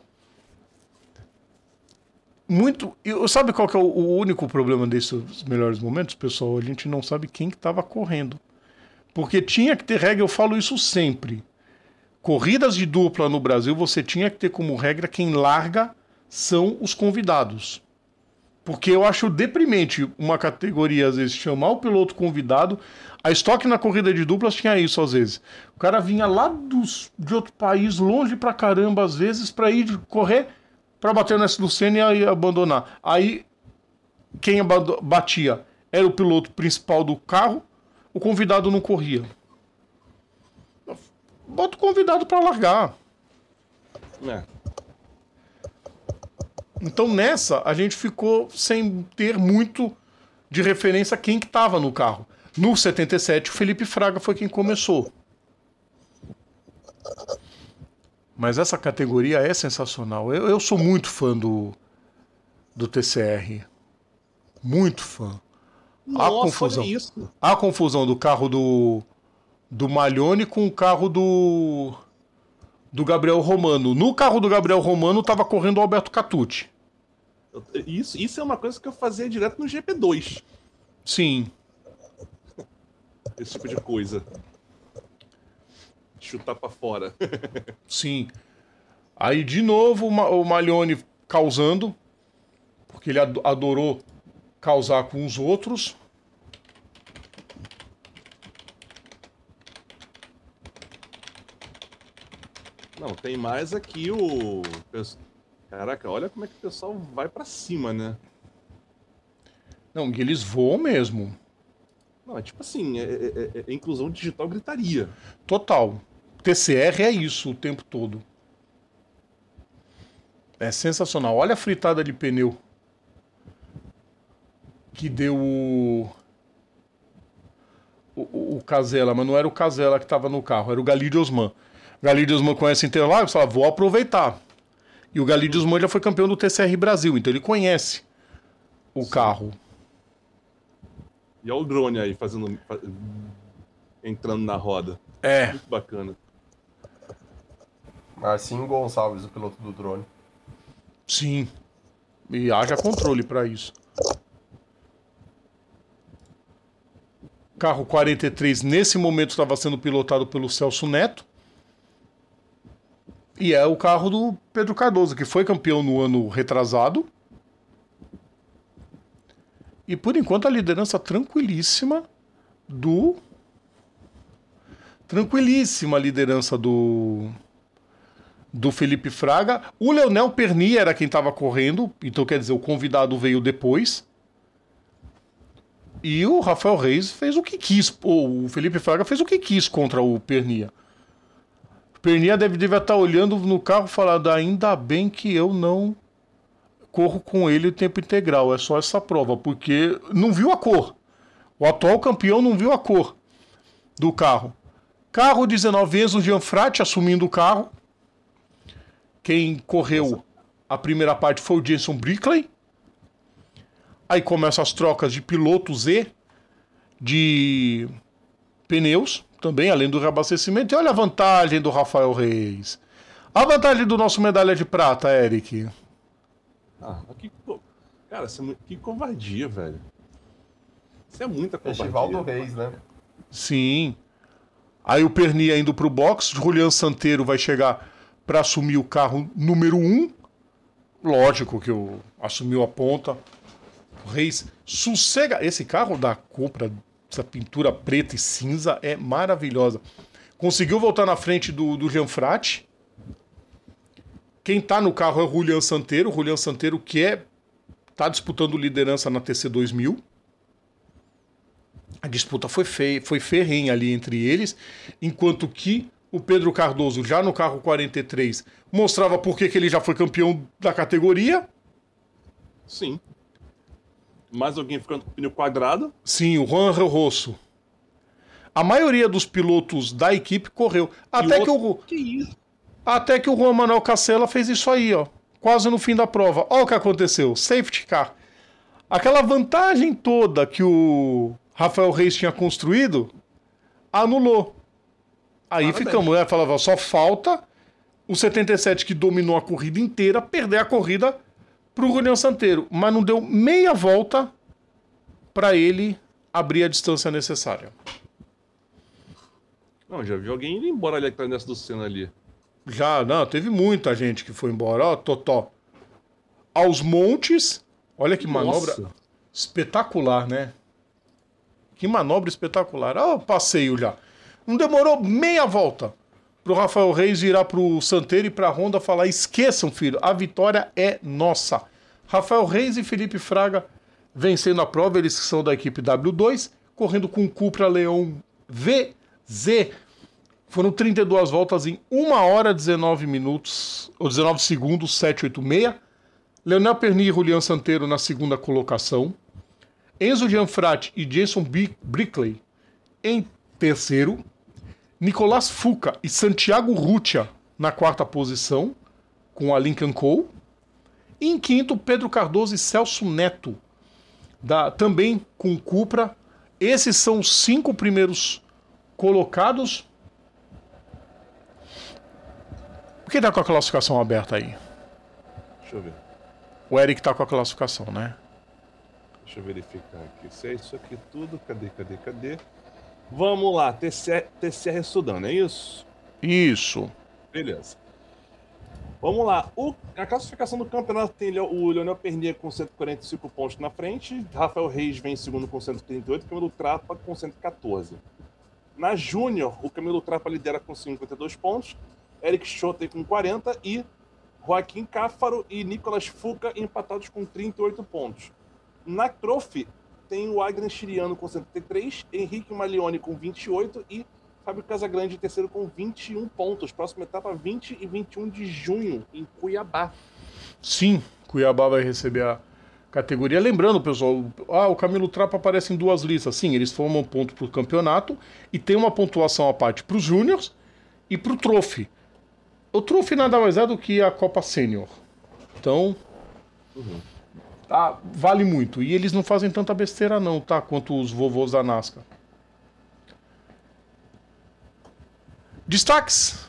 Sabe qual que é o único problema desses melhores momentos, pessoal? A gente não sabe quem que estava correndo. Porque tinha que ter regra, eu falo isso sempre. Corridas de dupla no Brasil, você tinha que ter como regra quem larga são os convidados. Porque eu acho deprimente uma categoria, às vezes, chamar o piloto convidado. A Stock na corrida de duplas tinha isso, às vezes. O cara vinha lá de outro país, longe pra caramba, às vezes, pra ir correr, pra bater no S do Senna e abandonar. Aí, quem batia era o piloto principal do carro, o convidado não corria. Bota o convidado pra largar. Então nessa, a gente ficou sem ter muito de referência a quem que estava no carro. No 77, o Felipe Fraga foi quem começou. Mas essa categoria é sensacional. Eu sou muito fã do TCR. Muito fã. Nossa, olha isso. A confusão do carro do Maglione com o carro do Gabriel Romano. No carro do Gabriel Romano estava correndo o Alberto Catucci. Isso é uma coisa que eu fazia direto no GP2. Sim. Esse tipo de coisa. Chutar pra fora. Sim. Aí, de novo, o Maglione causando, porque ele adorou causar com os outros. Não, tem mais aqui Caraca, olha como é que o pessoal vai pra cima, né? Não, e eles voam mesmo. Não, é tipo assim, é inclusão digital gritaria. Total. TCR é isso o tempo todo. É sensacional. Olha a fritada de pneu que deu o Casella, mas não era o Casella que estava no carro, era o Galídio Osman. O Galídio Osman conhece Interlagos, fala, vou aproveitar. E o Galídio Osman já foi campeão do TCR Brasil, então ele conhece o carro. E olha o drone aí entrando na roda. É. Muito bacana. Marcinho Gonçalves, o piloto do drone. Sim. E haja controle para isso. Carro 43, nesse momento, estava sendo pilotado pelo Celso Neto. E é o carro do Pedro Cardoso, que foi campeão no ano retrasado. E por enquanto a liderança tranquilíssima Tranquilíssima a liderança do Felipe Fraga. O Leonel Pernia era quem estava correndo, então quer dizer, o convidado veio depois. E o Rafael Reis fez o que quis. O Felipe Fraga fez o que quis contra o Pernia. Pernia devia estar olhando no carro e falando, ainda bem que eu não corro com ele o tempo integral, é só essa prova, porque não viu a cor. O atual campeão não viu a cor do carro. Carro 19 Enzo Gianfratti assumindo o carro. Quem correu a primeira parte foi o Jason Brickley. Aí começam as trocas de pilotos e de pneus, também, além do reabastecimento. E olha a vantagem do Rafael Reis. A vantagem do nosso medalha de prata, Eric. Cara, que covardia, velho. Isso é muita covardia. Festival do Reis, né? Sim. Aí o Pernia indo pro box, Julian Santeiro vai chegar para assumir o carro número 1. Lógico que assumiu a ponta. O Reis sossega. Esse carro da Cupra, essa pintura preta e cinza é maravilhosa. Conseguiu voltar na frente do Gianfratti. Quem tá no carro é o Julian Santeiro. O Julian Santeiro que tá disputando liderança na TC2000. A disputa foi ferrenha ali entre eles, enquanto que o Pedro Cardoso, já no carro 43, mostrava por que ele já foi campeão da categoria. Sim. Mais alguém ficando com o pneu quadrado? Sim, o Juan Rosso. A maioria dos pilotos da equipe correu. Até que o Juan Manuel Cacella fez isso aí, ó. Quase no fim da prova. Olha o que aconteceu. Safety car. Aquela vantagem toda que o Rafael Reis tinha construído, anulou. Aí ficamos, né? Falava, só falta o 77 que dominou a corrida inteira perder a corrida pro Julian Santeiro. Mas não deu meia volta para ele abrir a distância necessária. Não, já vi alguém indo embora ali atrás dessa do Senna ali. Já, não, teve muita gente que foi embora. Ó, Totó. Aos montes. Olha que manobra espetacular, né? Que manobra espetacular. Olha o passeio já. Não demorou meia volta pro Rafael Reis virar pro Santeiro e pra Honda falar, esqueçam, filho, a vitória é nossa. Rafael Reis e Felipe Fraga vencendo a prova, eles que são da equipe W2, correndo com o Cupra Leon VZ. Foram 32 voltas em 1 hora 19 minutos, ou 19 segundos, 786. Leonel Perni e Julian Santeiro na segunda colocação. Enzo Gianfratti e Jason Brickley em terceiro. Nicolás Fuca e Santiago Rutia na quarta posição, com a Lincoln Co. E em quinto, Pedro Cardoso e Celso Neto, também com Cupra. Esses são os 5 primeiros colocados. Por que tá com a classificação aberta aí? Deixa eu ver. O Eric tá com a classificação, né? Deixa eu verificar aqui. Se é isso aqui tudo, cadê? Vamos lá, TCR estudando, é isso? Isso. Beleza. Vamos lá. A classificação do campeonato tem o Leonel Pernier com 145 pontos na frente, Rafael Reis vem em segundo com 138, Camilo Trapa com 114. Na Júnior, o Camilo Trapa lidera com 52 pontos, Eric Schotter com 40 e Joaquim Cáfaro e Nicolas Fuca empatados com 38 pontos. Na Trophy, tem o Agner Chiriano com 73, Henrique Malioni com 28 e Fábio Casagrande em terceiro com 21 pontos. Próxima etapa, 20 e 21 de junho, em Cuiabá. Sim, Cuiabá vai receber a categoria. Lembrando, pessoal, o Camilo Trapa aparece em 2 listas. Sim, eles formam ponto para o campeonato e tem uma pontuação à parte para os Júniors e para o Trophy. O Trophy nada mais é do que a Copa Sênior. Então... vale muito. E eles não fazem tanta besteira não, tá? Quanto os vovôs da NASCAR. Destaques?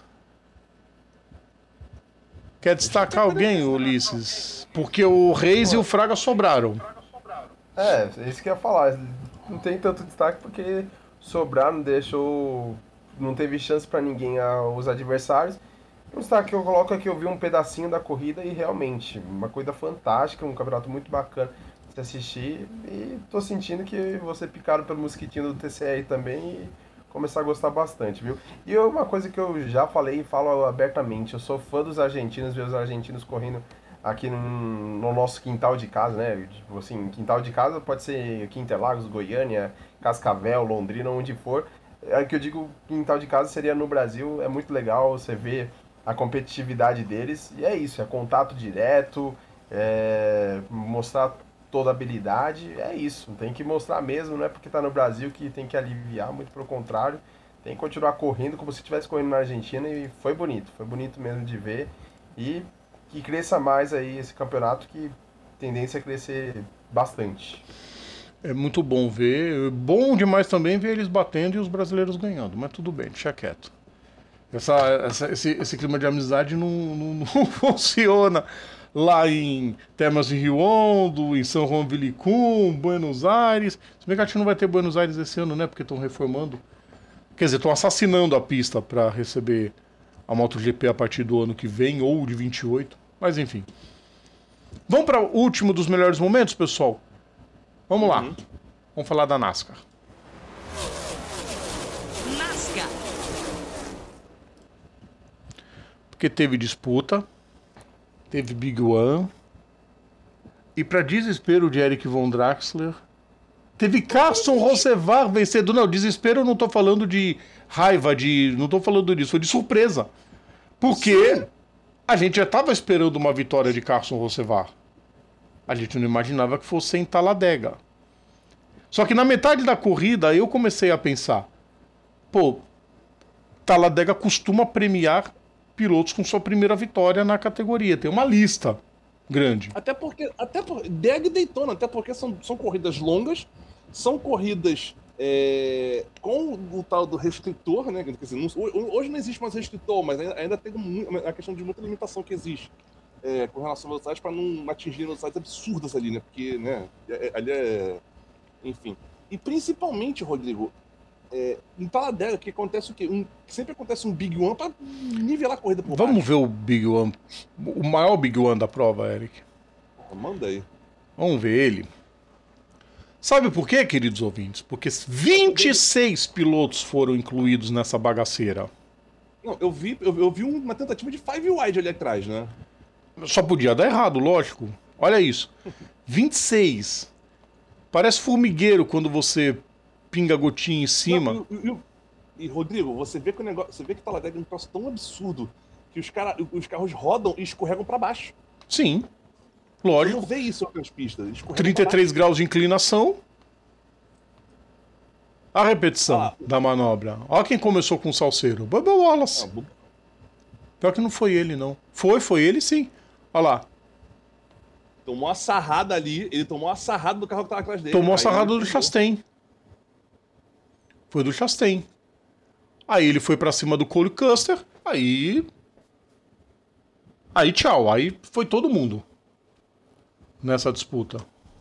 Quer destacar alguém, Ulisses? Porque o Reis e o Fraga sobraram. É isso que eu ia falar. Não tem tanto destaque porque sobraram, não teve chance pra ninguém os adversários. O destaque que eu coloco é que eu vi um pedacinho da corrida e realmente, uma corrida fantástica, um campeonato muito bacana de assistir. E tô sentindo que você picaram pelo mosquitinho do TCR também e começar a gostar bastante, viu? E uma coisa que eu já falei e falo abertamente, eu sou fã dos argentinos, ver os argentinos correndo aqui no nosso quintal de casa, né? Tipo assim, quintal de casa pode ser aqui em Interlagos, Goiânia, Cascavel, Londrina, onde for. É que eu digo, quintal de casa seria no Brasil, é muito legal você ver a competitividade deles, e é isso, é contato direto, mostrar toda a habilidade, é isso, tem que mostrar mesmo, não é porque tá no Brasil que tem que aliviar, muito pelo contrário, tem que continuar correndo como se estivesse correndo na Argentina, e foi bonito mesmo de ver, e que cresça mais aí esse campeonato, que tendência a crescer bastante. É muito bom ver. Bom demais também ver eles batendo e os brasileiros ganhando. Mas tudo bem, deixa quieto. Esse clima de amizade não funciona lá em Termas de Rio Hondo, em São Juan Vilicum, Buenos Aires. Se bem que a gente não vai ter Buenos Aires esse ano, né? Porque estão reformando. Quer dizer, estão assassinando a pista para receber a MotoGP a partir do ano que vem, ou de 28. Mas enfim. Vamos para o último dos melhores momentos, pessoal? Vamos lá. Vamos falar da NASCAR. NASCAR. Porque teve disputa, teve Big One, e para desespero de Eric Von Draxler, teve Carson Rossevar vencedor. Não, desespero eu não tô falando de raiva, não tô falando disso, foi de surpresa. Porque a gente já tava esperando uma vitória de Carson Rossevar. A gente não imaginava que fosse em Talladega. Só que na metade da corrida eu comecei a pensar, pô, Talladega costuma premiar pilotos com sua primeira vitória na categoria. Tem uma lista grande. Até porque Dega e Daytona, até porque são corridas longas, são corridas com o tal do restritor, né? Quer dizer, hoje não existe mais restritor, mas ainda tem a questão de muita limitação que existe com relação a velocidades, para não atingir velocidades absurdas ali, né? Porque, né, ali enfim. E principalmente, Rodrigo, em Talladega, que acontece o quê? Sempre acontece um Big One para nivelar a corrida por baixo. Vamos ver o Big One, o maior Big One da prova, Eric. Manda aí. Vamos ver ele. Sabe por quê, queridos ouvintes? Porque 26 pilotos foram incluídos nessa bagaceira. Não, eu vi uma tentativa de five wide ali atrás, né? Só podia dar errado, lógico. Olha isso. 26. Parece formigueiro quando você pinga gotinha em cima. Não, e Rodrigo, você vê que o negócio, você vê que Talladega é um troço tão absurdo que os carros rodam e escorregam para baixo. Sim. Você Lógico. não vê isso em outras pistas. 33 graus de inclinação. A repetição da manobra. Olha quem começou com o salseiro. Bubba Wallace. Pior que não foi ele, não. Foi ele sim. Olha lá. Tomou uma sarrada ali, ele tomou uma sarrada do carro que tava atrás dele. Tomou a sarrada do Chastain. Foi do Chastain. Aí ele foi pra cima do Cole Custer. Aí tchau. Aí foi todo mundo nessa disputa.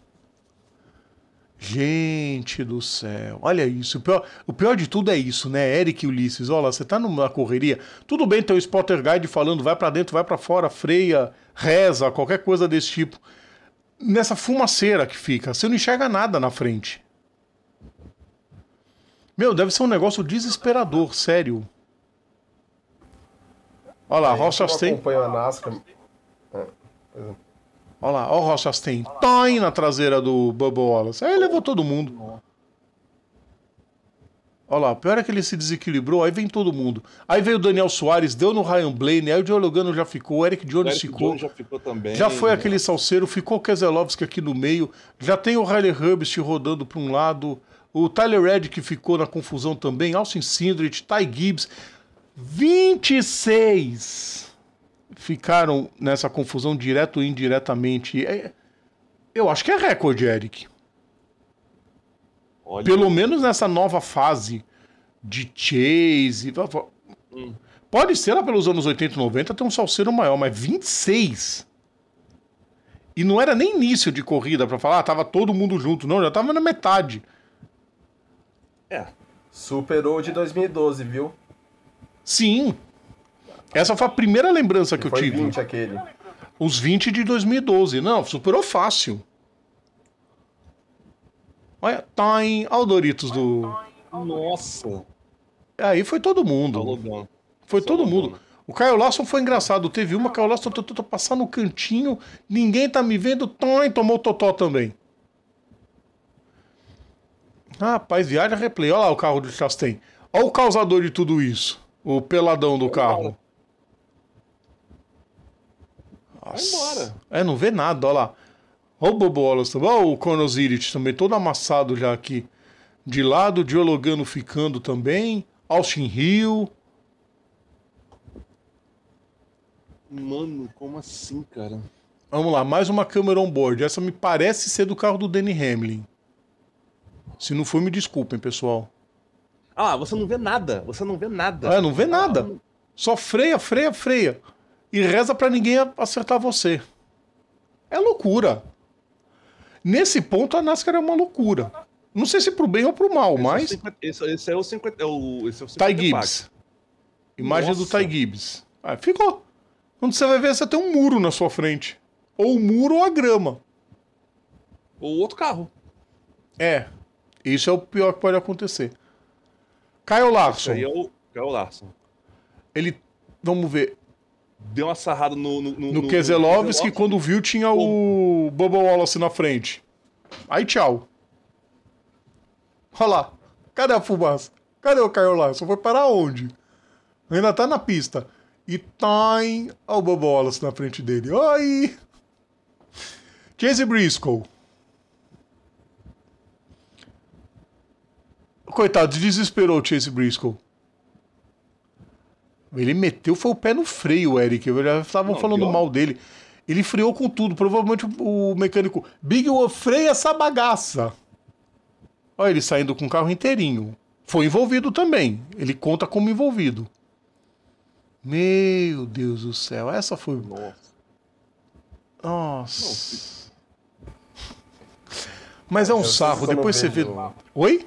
Gente do céu, olha isso. O pior de tudo é isso, né? Eric e Ulisses, olha, você tá numa correria. Tudo bem ter o spotter guide falando, vai pra dentro, vai pra fora, freia, reza, qualquer coisa desse tipo. Nessa fumaceira que fica, você não enxerga nada na frente. Meu, deve ser um negócio desesperador, sério. Olha lá, Ross Chastain. Acompanha a NASCAR. Olha lá, olha o Ross Chastain. Toin na traseira do Bubba Wallace. Aí levou todo mundo. Olha lá, pior é que ele se desequilibrou, aí vem todo mundo. Aí veio o Daniel Soares, deu no Ryan Blaney, aí o Joe Logano já ficou, o Eric Jones ficou. Já ficou também. Já foi aquele salseiro, ficou o Keselowski aqui no meio, já tem o Riley Herbst rodando para um lado, o Tyler Reddick ficou na confusão também, Austin Cindric, Ty Gibbs. 26 ficaram nessa confusão direto ou indiretamente. Eu acho que é recorde, Eric. Olha. Pelo menos nessa nova fase de chase. Pode ser lá pelos anos 80 e 90 ter um salseiro maior, mas 26. E não era nem início de corrida pra falar, tava todo mundo junto. Não, já tava na metade. Superou o de 2012, viu? Sim. Essa foi a primeira lembrança que eu tive. Foi 20 aquele. Os 20 de 2012. Não, superou fácil. Olha, olha o Doritos do... Nossa. Aí foi todo mundo. Foi todo mundo. O Kyle Larson foi engraçado. Teve uma, Kyle Larson tentou passar no cantinho, ninguém tá me vendo, tomou o totó também. Rapaz, viaja replay. Olha lá o carro do Chastain. Olha o causador de tudo isso. O peladão do carro. Vai embora. Não vê nada, olha lá. Olha o Bobo Wallace também. Olha o Konozirit também, todo amassado já aqui. De lado, Diologano ficando também. Austin Hill. Mano, como assim, cara? Vamos lá, mais uma câmera on board. Essa me parece ser do carro do Denny Hamlin. Se não for, me desculpem, pessoal. Ah, você não vê nada. Você não vê nada. Não vê nada. Só freia. E reza pra ninguém acertar você. É loucura. Nesse ponto, a NASCAR é uma loucura. Não sei se pro bem ou pro mal, mas... Esse é o 50... Esse é o 50 Ty Gibbs. Imagem do Nossa. Ty Gibbs. Ficou. Quando você vai ver, você tem um muro na sua frente. Ou o muro ou a grama. Ou outro carro. Isso é o pior que pode acontecer. Kyle Larson. Esse aí é o Kyle Larson. Ele, vamos ver, Deu uma sarrada no Keselowski, quando viu, tinha o Bubba Wallace na frente. Aí, tchau. Olha lá. Cadê a fumaça? Cadê o Kyle Larson? Foi parar onde? Ainda tá na pista. E tem o Bubba Wallace na frente dele. Oi! Chase Briscoe. Coitado, desesperou o Chase Briscoe. Ele meteu, foi o pé no freio, Eric. Eu já estavam falando pior. mal dele. Ele freou com tudo. Provavelmente o mecânico... Big One, freia essa bagaça. Olha ele saindo com o carro inteirinho. Foi envolvido também. Ele conta como envolvido. Meu Deus do céu. Essa foi... Nossa. Mas é um sarro. Depois você vê... Oi?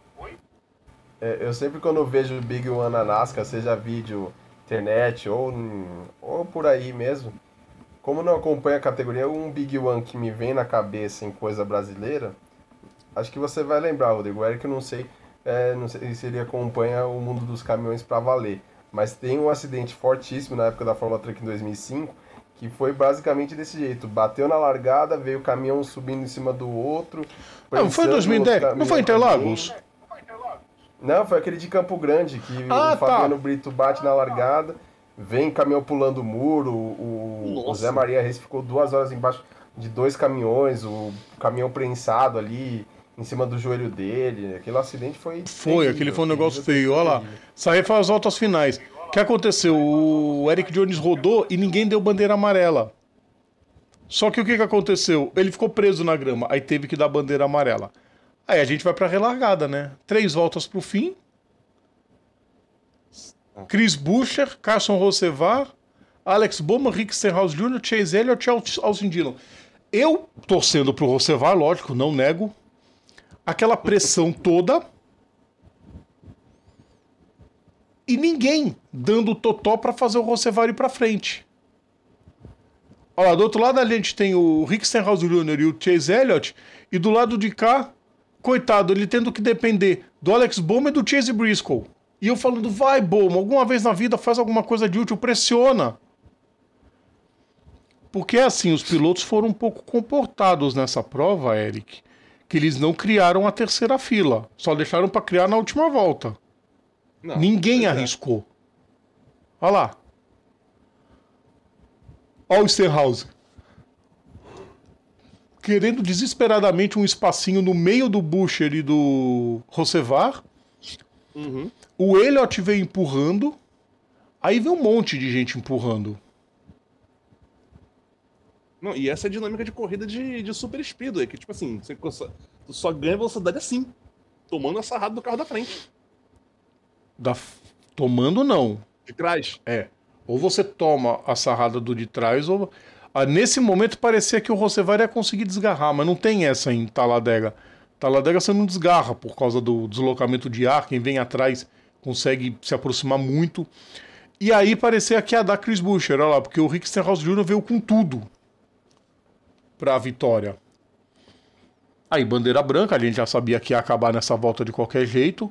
Eu sempre quando vejo o Big One na NASCAR, seja vídeo, internet ou por aí mesmo, como não acompanho a categoria, um Big One que me vem na cabeça em coisa brasileira, acho que você vai lembrar, Rodrigo. O Eric, não sei se ele acompanha o mundo dos caminhões pra valer, mas tem um acidente fortíssimo na época da Fórmula Truck em 2005, que foi basicamente desse jeito. Bateu na largada, veio o caminhão subindo em cima do outro. Não foi em 2010? Não foi em Interlagos? Não, foi aquele de Campo Grande, que o Fabiano Brito bate na largada, vem caminhão pulando o muro, o Zé Maria Reis ficou 2 horas embaixo de 2 caminhões, o caminhão prensado ali em cima do joelho dele. Aquele acidente foi terrível, aquele foi um negócio feio. Olha lá, saiu para as voltas finais. O que aconteceu? O Eric Jones rodou e ninguém deu bandeira amarela. Só que o que aconteceu? Ele ficou preso na grama, aí teve que dar bandeira amarela. Aí a gente vai pra relargada, né? 3 voltas pro fim. Chris Buescher, Carson Rosevar, Alex Bowman, Rick Stenhouse Jr., Chase Elliott e Austin Dillon. Eu torcendo pro Rosevar, lógico, não nego. Aquela pressão toda. E ninguém dando o totó pra fazer o Rosevar ir pra frente. Olha lá, do outro lado a gente tem o Rick Stenhouse Jr. e o Chase Elliott. E do lado de cá... Coitado, ele tendo que depender do Alex Bowman e do Chase Briscoe. E eu falando, vai Bowman, alguma vez na vida faz alguma coisa de útil, pressiona. Porque assim, os pilotos foram um pouco comportados nessa prova, Eric, que eles não criaram a terceira fila, só deixaram para criar na última volta. Não, ninguém arriscou. Olha lá. Olha o Stenhouse. Querendo desesperadamente um espacinho no meio do Buescher e do Rosevar. Uhum. O Elliott veio empurrando. Aí veio um monte de gente empurrando. Não, e essa é a dinâmica de corrida de super speedway, que tipo assim, você só ganha velocidade assim, tomando a sarrada do carro da frente. Tomando não. De trás. Ou você toma a sarrada do de trás, ou... nesse momento parecia que o Rosevar ia conseguir desgarrar, mas não tem essa em Talladega. Talladega você não desgarra por causa do deslocamento de ar, quem vem atrás consegue se aproximar muito. E aí parecia que ia dar Chris Buescher, olha lá, porque o Rick Stenhouse Jr. veio com tudo pra vitória. Aí bandeira branca, a gente já sabia que ia acabar nessa volta de qualquer jeito.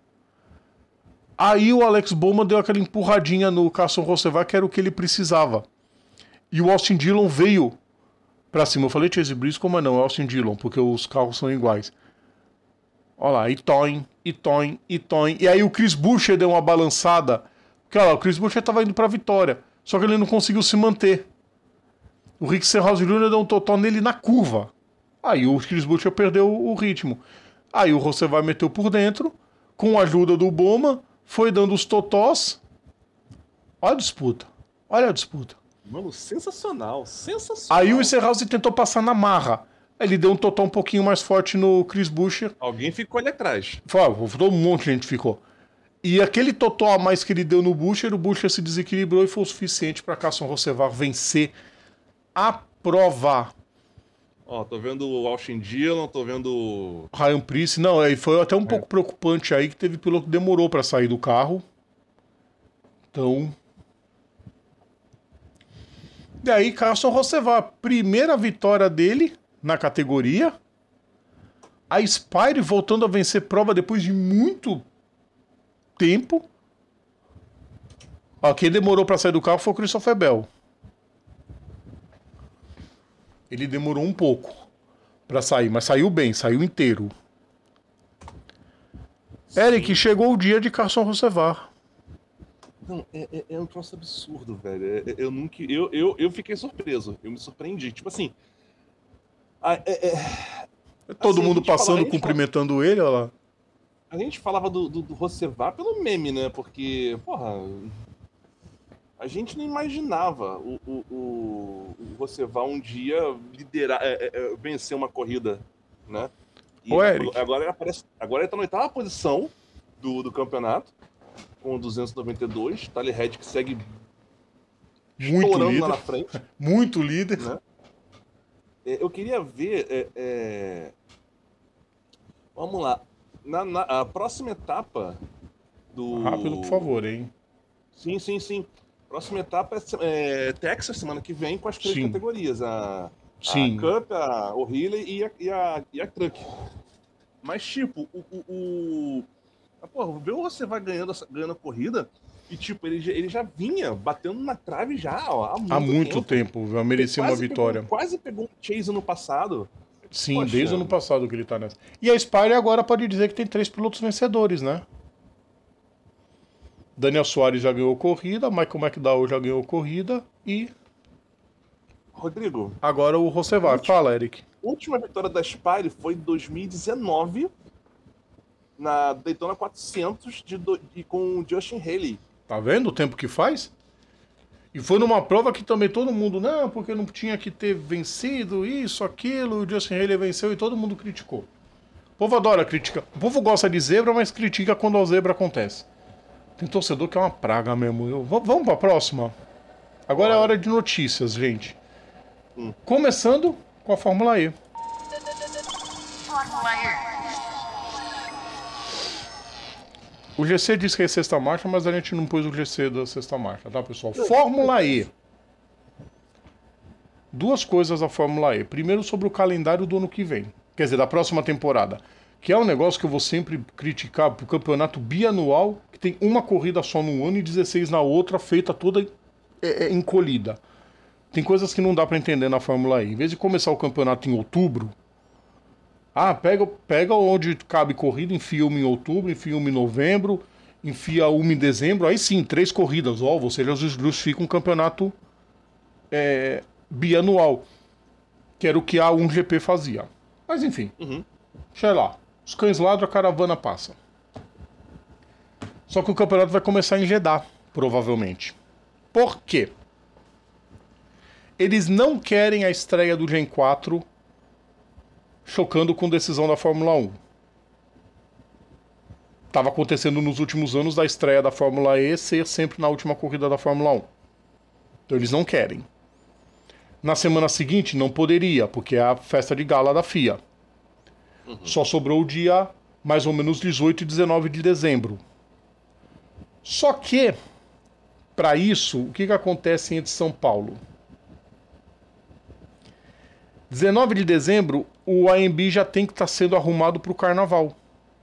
Aí o Alex Bowman deu aquela empurradinha no Carson Rosevar, que era o que ele precisava. E o Austin Dillon veio pra cima. Eu falei Chase Briscoe, mas não, é Austin Dillon, porque os carros são iguais. Olha lá, e Toin, e Toin, e Toin. E aí o Chris Buescher deu uma balançada. Porque, olha lá, o Chris Buescher tava indo pra vitória. Só que ele não conseguiu se manter. O Rick Stenhouse Jr. deu um totó nele na curva. Aí o Chris Buescher perdeu o ritmo. Aí o Rossevai meteu por dentro, com a ajuda do Bowman, foi dando os totós. Olha a disputa. Olha a disputa. Mano, sensacional, sensacional. Aí o Stenhouse tentou passar na marra. Ele deu um totó um pouquinho mais forte no Chris Buescher. Alguém ficou ali atrás. Todo um monte de gente ficou. E aquele totó a mais que ele deu no Buescher, o Buescher se desequilibrou e foi o suficiente para Carson Rossevai vencer a prova. Ó, tô vendo o Austin Dillon, tô vendo o Ryan Preece, não, aí foi até um pouco preocupante aí que teve piloto que demorou para sair do carro. Então... E aí, Carson Rossevai, primeira vitória dele na categoria. A Spire voltando a vencer prova depois de muito tempo. Ó, quem demorou para sair do carro foi o Christopher Bell. Ele demorou um pouco para sair, mas saiu bem, saiu inteiro. Sim. Eric, chegou o dia de Carson Rossevai. Não, é um troço absurdo, velho. Eu fiquei surpreso. Eu me surpreendi. Tipo assim. Todo assim, mundo passando, cumprimentando ele, olha lá. A gente falava do Rossevai pelo meme, né? Porque, porra. A gente não imaginava o Rossevai um dia liderar, vencer uma corrida, né? E Eric. Agora ele tá na 8ª posição do campeonato, com 292. Tyler Reddick segue muito estourando líder. lá na frente. Muito líder. Né? Eu queria ver... Vamos lá. A próxima etapa do... Rápido, por favor, hein? Sim. Próxima etapa é Texas, semana que vem, com as 3 categorias. A Cup, a O'Reilly e a Truck. Mas, tipo, ver o Rossevai ganhando a corrida e, tipo, ele já vinha batendo na trave já, ó, há muito tempo. Já merecia uma vitória. Quase pegou um Chase no passado. Sim, Poxa. Desde o ano passado que ele tá nessa. E a Spire agora pode dizer que tem 3 pilotos vencedores, né? Daniel Soares já ganhou corrida, Michael McDowell já ganhou corrida e... Rodrigo. Agora o Rossevai. Fala, Eric. A última vitória da Spire foi em 2019, na Daytona 400, com o Justin Haley. Tá vendo o tempo que faz? E foi numa prova que também todo mundo, não, porque não tinha que ter vencido isso, aquilo, o Justin Haley venceu e todo mundo criticou. O povo adora criticar. O povo gosta de zebra, mas critica quando a zebra acontece. Tem torcedor que é uma praga mesmo. Vamos pra próxima? Agora é hora de notícias, gente. Começando com a Fórmula E. Fórmula E. O GC diz que é sexta marcha, mas a gente não pôs o GC da sexta marcha, tá, pessoal? Fórmula E. 2 coisas da Fórmula E. Primeiro, sobre o calendário do ano que vem. Quer dizer, da próxima temporada. Que é um negócio que eu vou sempre criticar pro campeonato bianual, que tem uma corrida só num ano e 16 na outra, feita toda encolhida. Tem coisas que não dá pra entender na Fórmula E. Em vez de começar o campeonato em outubro, pega onde cabe corrida, enfia uma em outubro, enfia uma em novembro, enfia uma em dezembro, aí sim, 3 corridas, você já justifica um campeonato bianual, que era o que a 1GP fazia. Mas enfim, sei lá, os cães ladram, a caravana passa. Só que o campeonato vai começar em Jeddah, provavelmente. Por quê? Eles não querem a estreia do Gen 4 chocando com decisão da Fórmula 1. Estava acontecendo nos últimos anos da estreia da Fórmula E ser sempre na última corrida da Fórmula 1. Então eles não querem. Na semana seguinte não poderia, porque é a festa de gala da FIA. Só sobrou o dia mais ou menos 18 e 19 de dezembro. Só que, para isso, o que acontece em São Paulo? 19 de dezembro, o AMB já tem que estar sendo arrumado para o carnaval.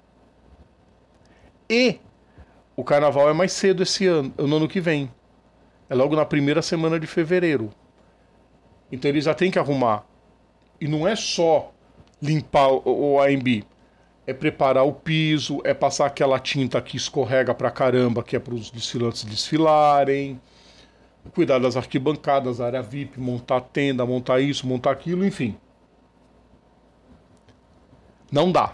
E o carnaval é mais cedo esse ano, no ano que vem. É logo na primeira semana de fevereiro. Então eles já têm que arrumar. E não é só limpar o AMB. é preparar o piso, é passar aquela tinta que escorrega pra caramba, que é para os desfilantes desfilarem, cuidar das arquibancadas, área VIP, montar tenda, montar isso, montar aquilo, enfim. Não dá.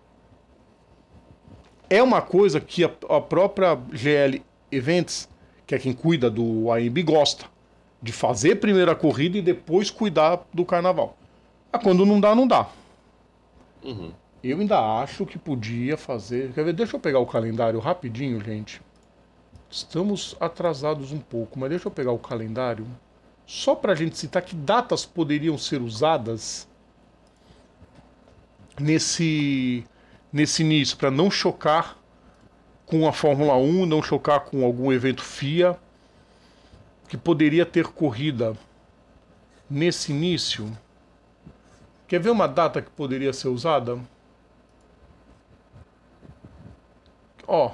É uma coisa que a própria GL Events, que é quem cuida do AMB, gosta de fazer primeiro a corrida e depois cuidar do carnaval. Mas quando não dá, não dá. Uhum. Eu ainda acho que podia fazer... Quer ver? Deixa eu pegar o calendário rapidinho, gente. Estamos atrasados um pouco, mas deixa eu pegar o calendário só pra gente citar que datas poderiam ser usadas nesse início, para não chocar com a Fórmula 1, não chocar com algum evento FIA, que poderia ter corrida nesse início. Quer ver uma data que poderia ser usada? Ó,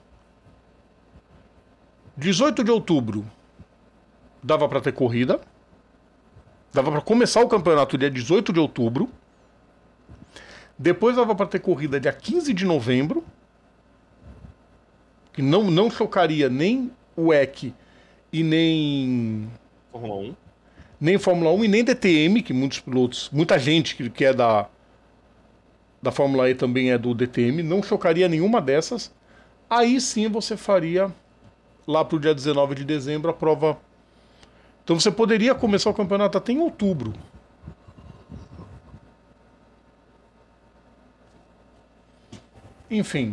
18 de outubro dava para ter corrida. Dava para começar o campeonato dia 18 de outubro. Depois dava para ter corrida dia 15 de novembro. Que não chocaria nem o WEC e nem Fórmula 1. Nem Fórmula 1 e nem DTM, que muitos pilotos, muita gente que é da Fórmula E também é do DTM, não chocaria nenhuma dessas. Aí sim você faria lá pro dia 19 de dezembro a prova. Então você poderia começar o campeonato até em outubro. Enfim.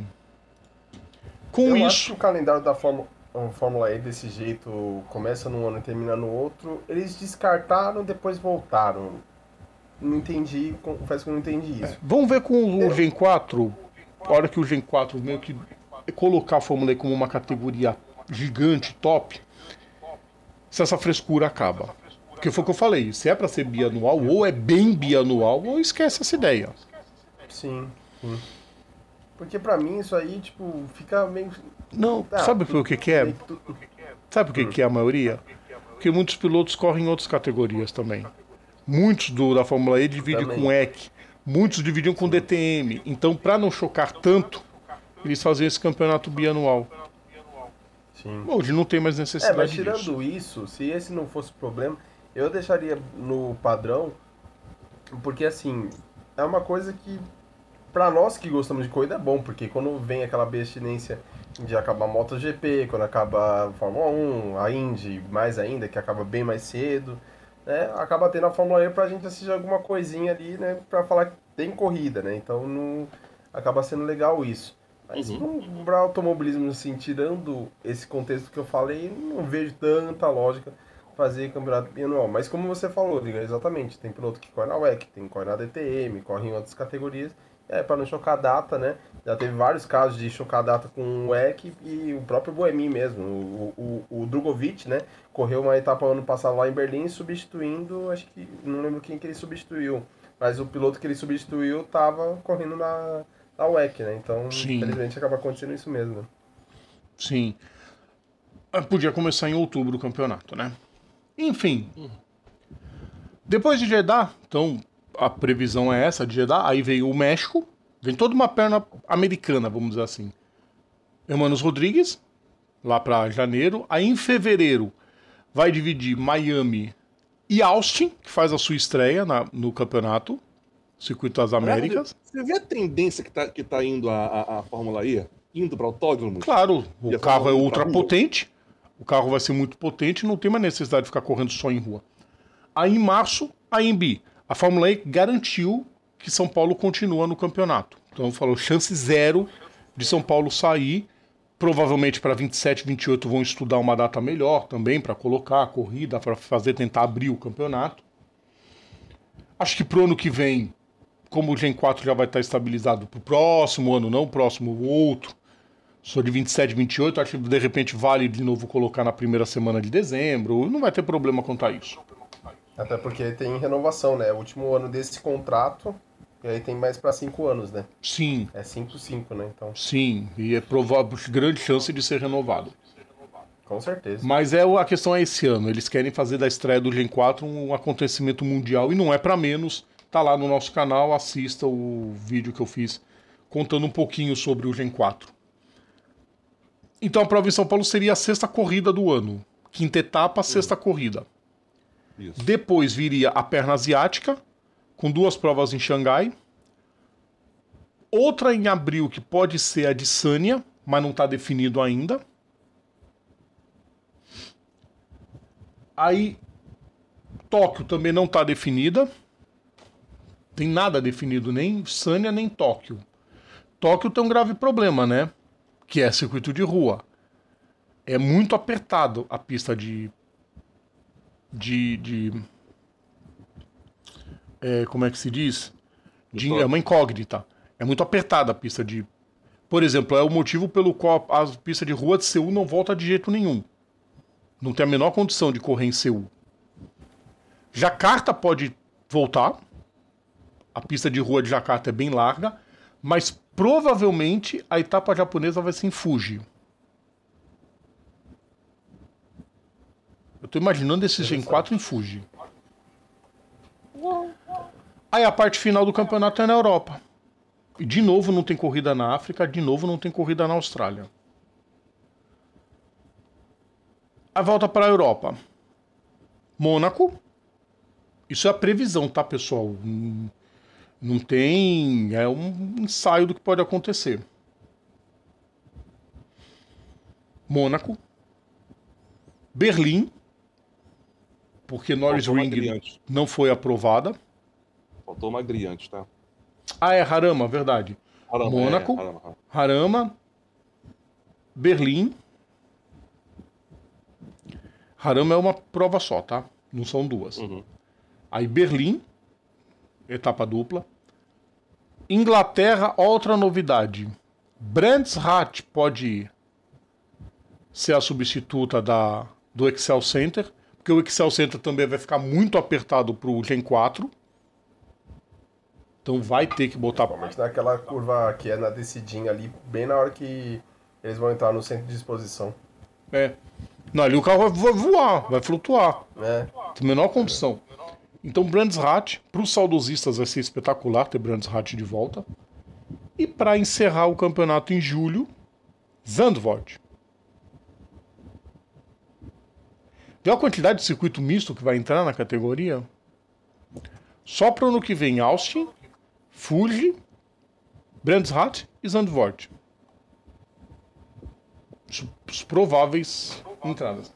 Com Eu isso. acho que o calendário da Fórmula E desse jeito, começa num ano e termina no outro, eles descartaram, depois voltaram. Não entendi, confesso que eu não entendi isso. Vamos ver com o Gen 4, a hora que o Gen 4 meio que colocar a Fórmula E como uma categoria gigante, top, se essa frescura acaba. Porque foi o que eu falei, se é pra ser bianual, ou é bem bianual, ou esquece essa ideia. Sim, sim. Porque pra mim isso aí, tipo, fica meio... Não, sabe por que é? Sabe por que é a maioria? Porque muitos pilotos correm em outras categorias também. Muitos da Fórmula E dividem com EC, muitos dividiam com DTM. Então, pra não chocar tanto, eles faziam esse campeonato bianual. Sim. Hoje não tem mais necessidade mas tirando disso. isso, se esse não fosse o problema, eu deixaria no padrão, porque assim, é uma coisa que pra nós que gostamos de corrida é bom, porque quando vem aquela abstinência de acabar a MotoGP, quando acaba a Fórmula 1, a Indy, mais ainda, que acaba bem mais cedo, né, acaba tendo a Fórmula E pra gente assistir alguma coisinha ali, né, pra falar que tem corrida, né, então não, acaba sendo legal isso. Mas para automobilismo, assim, tirando esse contexto que eu falei, não vejo tanta lógica fazer campeonato bianual. Mas como você falou, Liga, exatamente, tem piloto que corre na WEC, tem que corre na DTM, corre em outras categorias, para não chocar a data, né? Já teve vários casos de chocar a data com o WEC e o próprio Boemi mesmo. O Drogovic, né? Correu uma etapa ano passado lá em Berlim, substituindo, acho que, não lembro quem que ele substituiu, mas o piloto que ele substituiu estava correndo na WEC, né? Então, Sim. infelizmente, acaba acontecendo isso mesmo. Né? Sim. Podia começar em outubro o campeonato, né? Enfim. Depois de Jeddah, então, a previsão é essa de Jeddah. Aí veio o México. Vem toda uma perna americana, vamos dizer assim. Hermanos Rodrigues, lá para janeiro. Aí em fevereiro vai dividir Miami e Austin, que faz a sua estreia no campeonato. Circuito das Américas. Você vê a tendência que tá indo a Fórmula E? Indo para autódromos? Claro, o carro é ultra rua. potente. O carro vai ser muito potente, não tem mais necessidade de ficar correndo só em rua. Aí em março, a AMB. A Fórmula E garantiu que São Paulo continua no campeonato. Então falou, chance zero de São Paulo sair. Provavelmente para 27, 28 vão estudar uma data melhor também para colocar a corrida, para tentar abrir o campeonato. Acho que pro ano que vem, como o Gen 4 já vai estar estabilizado pro próximo ano, não o próximo, o outro, sou de 27, 28, acho que de repente vale de novo colocar na primeira semana de dezembro, não vai ter problema quanto a isso. Até porque tem renovação, né? O último ano desse contrato, e aí tem mais para 5 anos, né? Sim. É 5-5, né? Então, Sim, e é provável, grande chance de ser renovado. com certeza. Mas a questão é esse ano, eles querem fazer da estreia do Gen 4 um acontecimento mundial, e não é para menos. Tá lá no nosso canal, assista o vídeo que eu fiz contando um pouquinho sobre o Gen 4. Então a prova em São Paulo seria a 6ª corrida do ano. 5ª etapa, 6ª corrida. Isso. Depois viria a perna asiática, com 2 provas em Xangai. Outra em abril, que pode ser a de Sanya, mas não está definido ainda. Aí, Tóquio também não está definida. Tem nada definido, nem Sanya, nem Tóquio. Tóquio tem um grave problema, né? Que é circuito de rua. É muito apertado a pista como é que se diz? É uma incógnita. É muito apertada a pista de... Por exemplo, é o motivo pelo qual a pista de rua de Seul não volta de jeito nenhum. Não tem a menor condição de correr em Seul. Jacarta pode voltar. A pista de rua de Jacarta é bem larga. Mas provavelmente a etapa japonesa vai ser em Fuji. Eu tô imaginando esse Gen 4 em Fuji. Aí a parte final do campeonato é na Europa. E de novo não tem corrida na África, de novo não tem corrida na Austrália. Aí volta para a Europa. Mônaco. Isso é a previsão, tá, pessoal? Não tem... É um ensaio do que pode acontecer. Mônaco. Berlim. Porque Norris Ring não foi aprovada. Faltou uma gri antes, tá? Ah, é Harama, verdade. Harama, Mônaco, Harama, Berlim. Harama é uma prova só, tá? Não são 2. Uhum. Aí Berlim, etapa dupla. Inglaterra, outra novidade. Brands Hatch pode ser a substituta do Excel Center, porque o Excel Center também vai ficar muito apertado pro Gen 4. Então vai ter que botar... Principalmente naquela curva que é na descidinha ali, bem na hora que eles vão entrar no centro de exposição. É. Não, ali o carro vai voar, vai flutuar. É. Tem a menor condição. Então Brands Hatch, para os saudosistas vai ser espetacular ter Brands Hatch de volta. E para encerrar o campeonato em julho, Zandvoort. Viu a quantidade de circuito misto que vai entrar na categoria? Só para o ano que vem, Austin, Fuji, Brands Hatch e Zandvoort. Os prováveis entradas.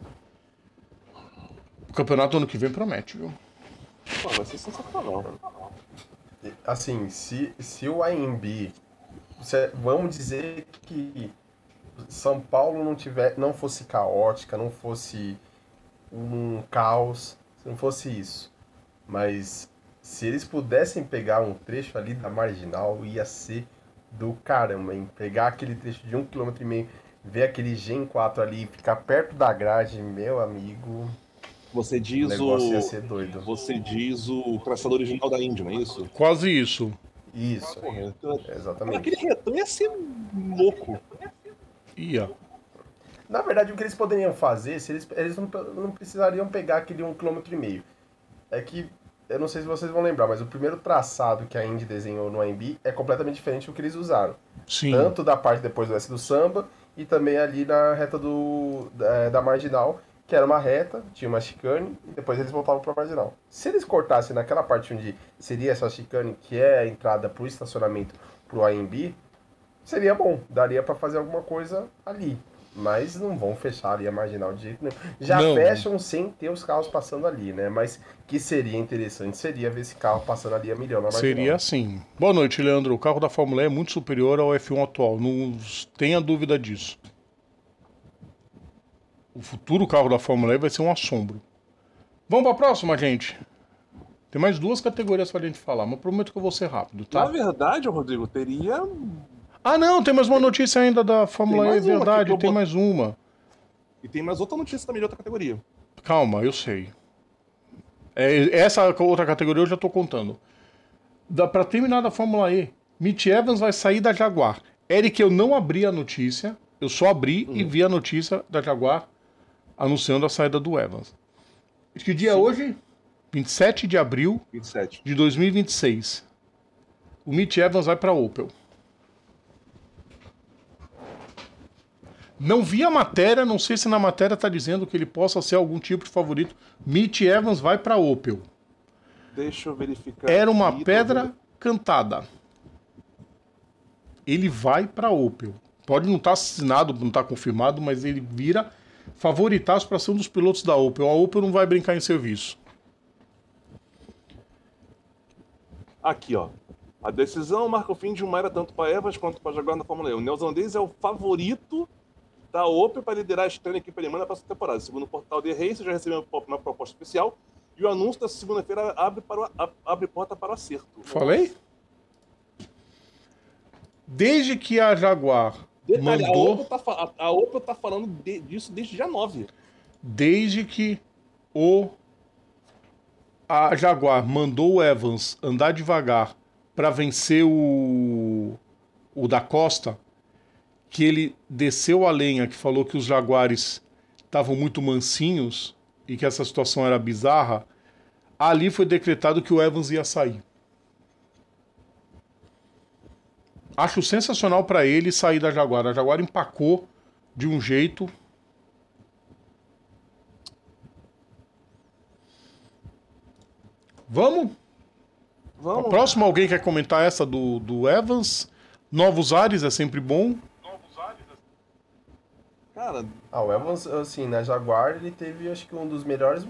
O campeonato ano que vem promete, viu? Pô, vai ser sensacional. Assim, se o AMB... Vamos dizer que São Paulo não fosse caótica, não fosse um caos, se não fosse isso. Mas se eles pudessem pegar um trecho ali da Marginal, ia ser do caramba, hein? Pegar aquele trecho de 1,5 km, ver aquele Gen 4 ali, ficar perto da grade, meu amigo... Você diz o negócio ia ser doido. Você diz o traçado original da Indy, não é isso? Quase isso. Isso, exatamente. Aquele retorno ia ser louco. Ia. Na verdade, o que eles poderiam fazer, se eles não precisariam pegar aquele 1,5 km. É que, eu não sei se vocês vão lembrar, mas o primeiro traçado que a Indy desenhou no AMB é completamente diferente do que eles usaram. Sim. Tanto da parte depois do S do Samba e também ali na reta da Marginal, que era uma reta, tinha uma chicane, e depois eles voltavam para a Marginal. Se eles cortassem naquela parte onde seria essa chicane, que é a entrada para o estacionamento para o AMB, seria bom, daria para fazer alguma coisa ali. Mas não vão fechar ali a Marginal de jeito nenhum. Já não. Fecham sem ter os carros passando ali, né? Mas que seria interessante seria ver esse carro passando ali a milhão na Marginal. Seria assim. Boa noite, Leandro. O carro da Fórmula E é muito superior ao F1 atual. Não tenha dúvida disso. O futuro carro da Fórmula E vai ser um assombro. Vamos para a próxima, gente. Tem mais 2 categorias pra gente falar, mas prometo que eu vou ser rápido, tá? Na verdade, Rodrigo, teria... Ah, não, tem mais uma notícia ainda da Fórmula E, mais uma verdade, que eu tem mais uma. E tem mais outra notícia também de outra categoria. Calma, eu sei. Essa outra categoria eu já tô contando. Pra terminar da Fórmula E, Mitch Evans vai sair da Jaguar. Eric, eu não abri a notícia, eu só abri e vi a notícia da Jaguar anunciando a saída do Evans. Que dia é hoje? 27 de abril 27. de 2026. O Mitch Evans vai para a Opel. Não vi a matéria, não sei se na matéria tá dizendo que ele possa ser algum tipo de favorito. Mitch Evans vai pra Opel. Deixa eu verificar. Era uma aqui, pedra cantada. Ele vai pra Opel. Pode não estar assinado, não estar confirmado, mas ele vira favoritaço para ser um dos pilotos da Opel. A Opel não vai brincar em serviço. Aqui, ó. A decisão marca o fim de uma era tanto para Evans quanto para Jaguar na Fórmula 1. O neozelandês é o favorito da Opel para liderar a estreia na equipe alemã na próxima temporada. Segundo o portal The Race, já recebeu uma proposta especial e o anúncio da segunda-feira abre porta para o acerto. Falei? Desde que a Jaguar Detalhe, mandou... a Opel tá falando disso desde dia 9. Desde que a Jaguar mandou o Evans andar devagar para vencer o da Costa, que ele desceu a lenha, que falou que os Jaguares estavam muito mansinhos e que essa situação era bizarra, ali foi decretado que o Evans ia sair. Acho sensacional para ele sair da Jaguar. A Jaguar empacou de um jeito. Vamos? Vamos. A próxima, alguém quer comentar essa do Evans? Novos ares é sempre bom. Cara, O Evans, assim, na Jaguar, ele teve, acho que um dos melhores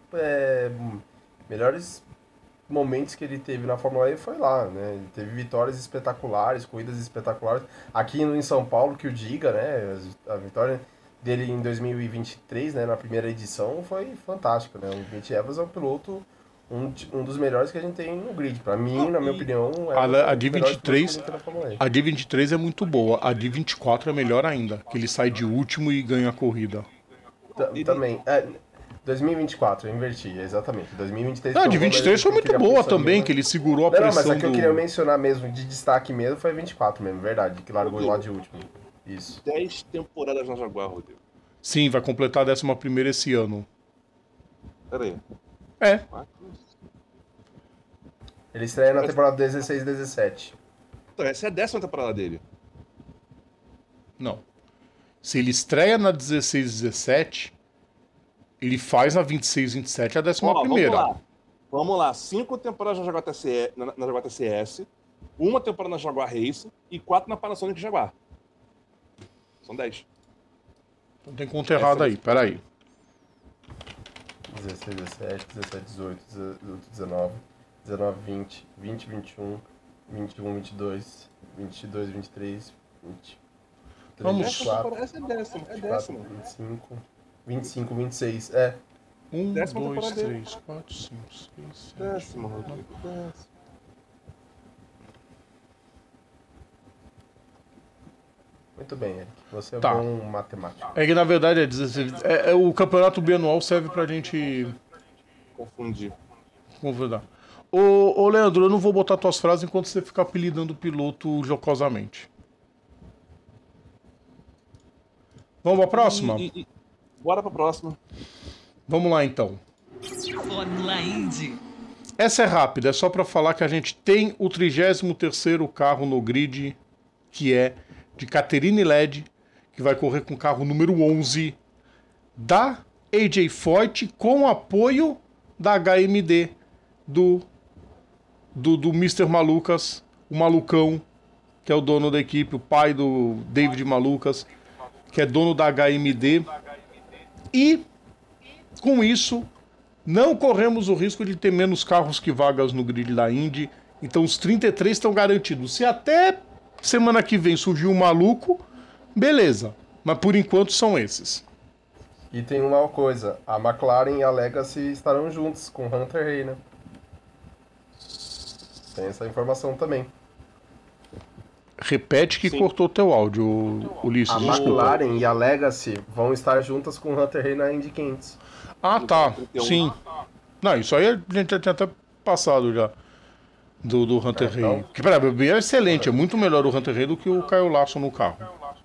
momentos que ele teve na Fórmula E foi lá, né? Ele teve vitórias espetaculares, corridas espetaculares. Aqui em São Paulo, que o diga, né? A vitória dele em 2023, né? Na primeira edição, foi fantástica, né? O Mitch Evans é um piloto, um dos melhores que a gente tem no grid. Pra mim, na minha opinião, A de 23, a de 23 é muito boa. A de 24 é melhor ainda, que ele sai de último e ganha a corrida. Também. 2024, eu inverti, exatamente. 2023 A de 23 foi muito boa também, que ele segurou a pressão. Não, mas a que eu queria mencionar mesmo, de destaque mesmo, foi 24 mesmo, verdade, que largou lá de último. Isso. 10 temporadas na Jaguar, Rodrigo. Sim, vai completar a 11ª esse ano. Pera aí. É. Ele estreia na temporada 16 e 17. Então, essa é a 10ª temporada dele. Não. Se ele estreia na 16 e 17, ele faz na 26 e 27 a 11ª. Vamos lá. 5 temporadas na Jaguar TCS, 1 temporada na Jaguar Race e 4 na Panasonic Jaguar. São 10. Então tem conta errada aí, peraí. 16, 17, 17, 18, 19, 19, 20, 20, 21, 21, 22, 22, 23, 20. Vamos. 24, Essa é 10ª. É 10ª. 25, 25, 26. 1, 2, temporada 3, 4, 5, 6, 7. 10ª, Rodrigo. 10ª. Muito bem, Eric. Você é Tá. bom matemático. É que na verdade é 16. O campeonato bianual serve pra gente Confundi. convidar. Ô Leandro, eu não vou botar tuas frases enquanto você ficar apelidando o piloto jocosamente. Vamos pra próxima? Bora pra próxima. Vamos lá então. Fórmula Indy. Essa é rápida, é só pra falar que a gente tem o 33º carro no grid, que é de Catherine Led, que vai correr com o carro número 11 da AJ Foyt, com apoio da HMD do Mr. Malucas, o Malucão, que é o dono da equipe, o pai do David Malucas, que é dono da HMD. E com isso não corremos o risco de ter menos carros que vagas no grid da Indy. Então os 33 estão garantidos. Se até semana que vem surgir um maluco, beleza. Mas por enquanto são esses. E tem uma coisa, a McLaren e a Legacy estarão juntos com Hunter Hay, né? Tem essa informação também. Repete que Sim. cortou teu áudio, Ulisses. A Desculpa. McLaren e a Legacy vão estar juntas com Hunter Hay na Indy 500. Ah, tá. 31. Sim. Não, isso aí a gente já tinha até passado já. Do Hunter Hay. Então. Que pra mim é excelente. É muito melhor o Hunter Hay do que o Kyle Larson no carro.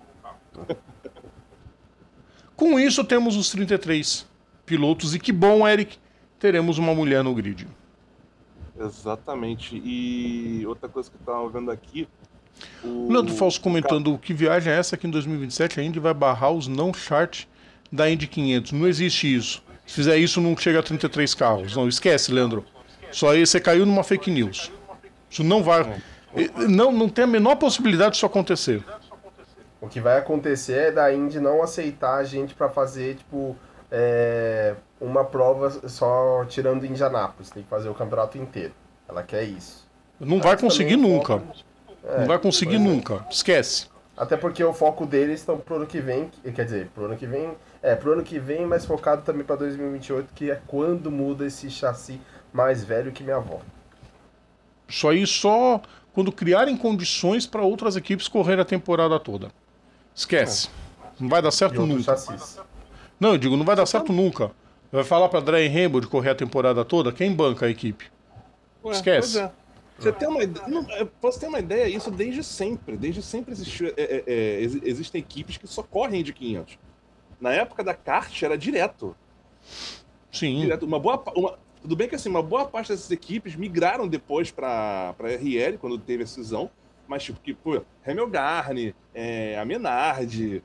Com isso, temos os 33 pilotos. E que bom, Eric, teremos uma mulher no grid. Exatamente. E outra coisa que eu tava vendo aqui, Leandro Falso comentando que viagem é essa que em 2027 a Indy vai barrar os não chart da Indy 500. Não existe isso. Se fizer isso, não chega a 33 carros. Não, esquece, Leandro. Só aí você caiu numa fake news. Isso não vai... Não tem a menor possibilidade disso acontecer. O que vai acontecer é da Indy não aceitar a gente pra fazer, tipo, uma prova só tirando Indianápolis. Tem que fazer o campeonato inteiro. Ela quer isso. Não vai conseguir nunca. Não vai conseguir pois é. nunca. Esquece. Até porque o foco deles estão pro ano que vem, quer dizer, pro ano que vem, mas focado também pra 2028, que é quando muda esse chassi mais velho que minha avó. Isso aí só quando criarem condições para outras equipes correrem a temporada toda. Esquece. Não vai dar E certo outros nunca. chassis. Não, eu digo, não vai dar certo nunca. Vai falar pra Dreyer Rainbow de correr a temporada toda? Quem banca a equipe? Ué, Esquece. pois é. Você tem uma ideia, você tem uma ideia, isso desde sempre. Desde sempre existiu, existem equipes que só correm de 500. Na época da kart era direto. Sim. Direto. Tudo bem que assim, uma boa parte dessas equipes migraram depois pra RL, quando teve a cisão. Mas tipo, que, pô, Hamel Garni, a Menard,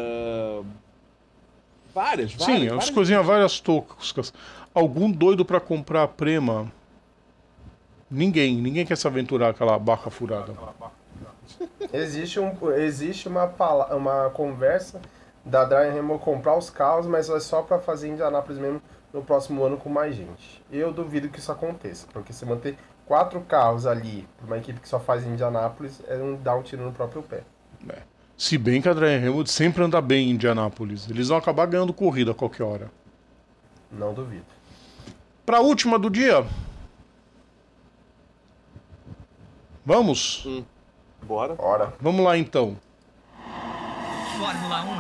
várias. Sim, as coisinhas várias toscas. Algum doido pra comprar a Prema? Ninguém quer se aventurar aquela barca furada. Existe uma conversa da Dreyer Rainbow comprar os carros, mas é só pra fazer Indianápolis mesmo no próximo ano com mais gente. Eu duvido que isso aconteça, porque se manter 4 carros ali pra uma equipe que só faz Indianápolis dar um tiro no próprio pé. Se bem que a Dreyer Rainbow sempre anda bem em Indianápolis. Eles vão acabar ganhando corrida a qualquer hora. Não duvido. Pra última do dia. Vamos? Bora. Ora. Vamos lá então. Fórmula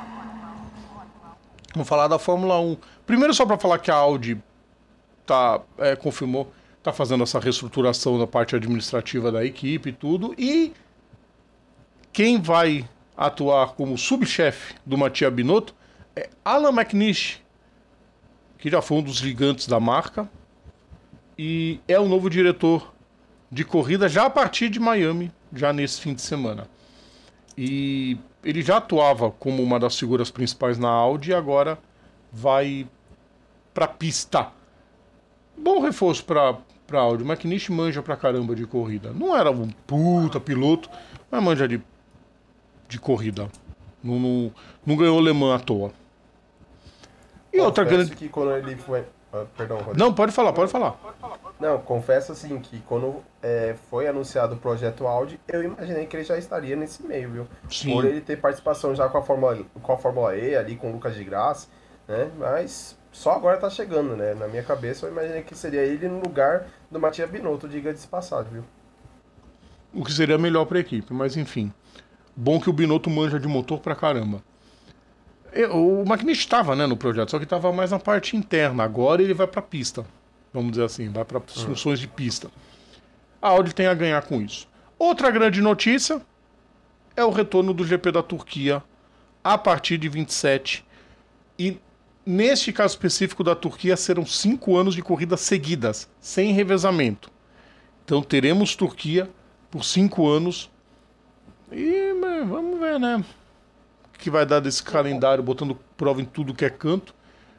1. Vamos falar da Fórmula 1. Primeiro só para falar que a Audi confirmou, tá fazendo essa reestruturação da parte administrativa da equipe e tudo. E quem vai atuar como subchefe do Mattia Binotto é Alan McNish, que já foi um dos gigantes da marca. E é o novo diretor de corrida já a partir de Miami, já nesse fim de semana. E ele já atuava como uma das figuras principais na Audi e agora vai pra pista. Bom reforço pra Audi. O McNish manja pra caramba de corrida. Não era um puta piloto, mas manja de corrida. Não ganhou Le Mans à toa. E outra grande... que quando ele foi... Perdão, Rodrigo. Não, pode falar. Não, confesso assim que quando foi anunciado o projeto Audi, eu imaginei que ele já estaria nesse meio, viu? Sim. Por ele ter participação já com a Fórmula E ali, com o Lucas de Graça, né? Mas só agora tá chegando, né? Na minha cabeça eu imaginei que seria ele no lugar do Mattia Binotto, diga-se de passagem, viu? O que seria melhor pra equipe, mas enfim. Bom que o Binotto manja de motor pra caramba. O McNish estava, né, no projeto, só que estava mais na parte interna. Agora ele vai para a pista, vamos dizer assim, vai para as funções de pista. A Audi tem a ganhar com isso. Outra grande notícia é o retorno do GP da Turquia a partir de 27. E neste caso específico da Turquia serão 5 anos de corridas seguidas, sem revezamento. Então teremos Turquia por 5 anos. E vamos ver, né? Que vai dar desse calendário, botando prova em tudo que é canto.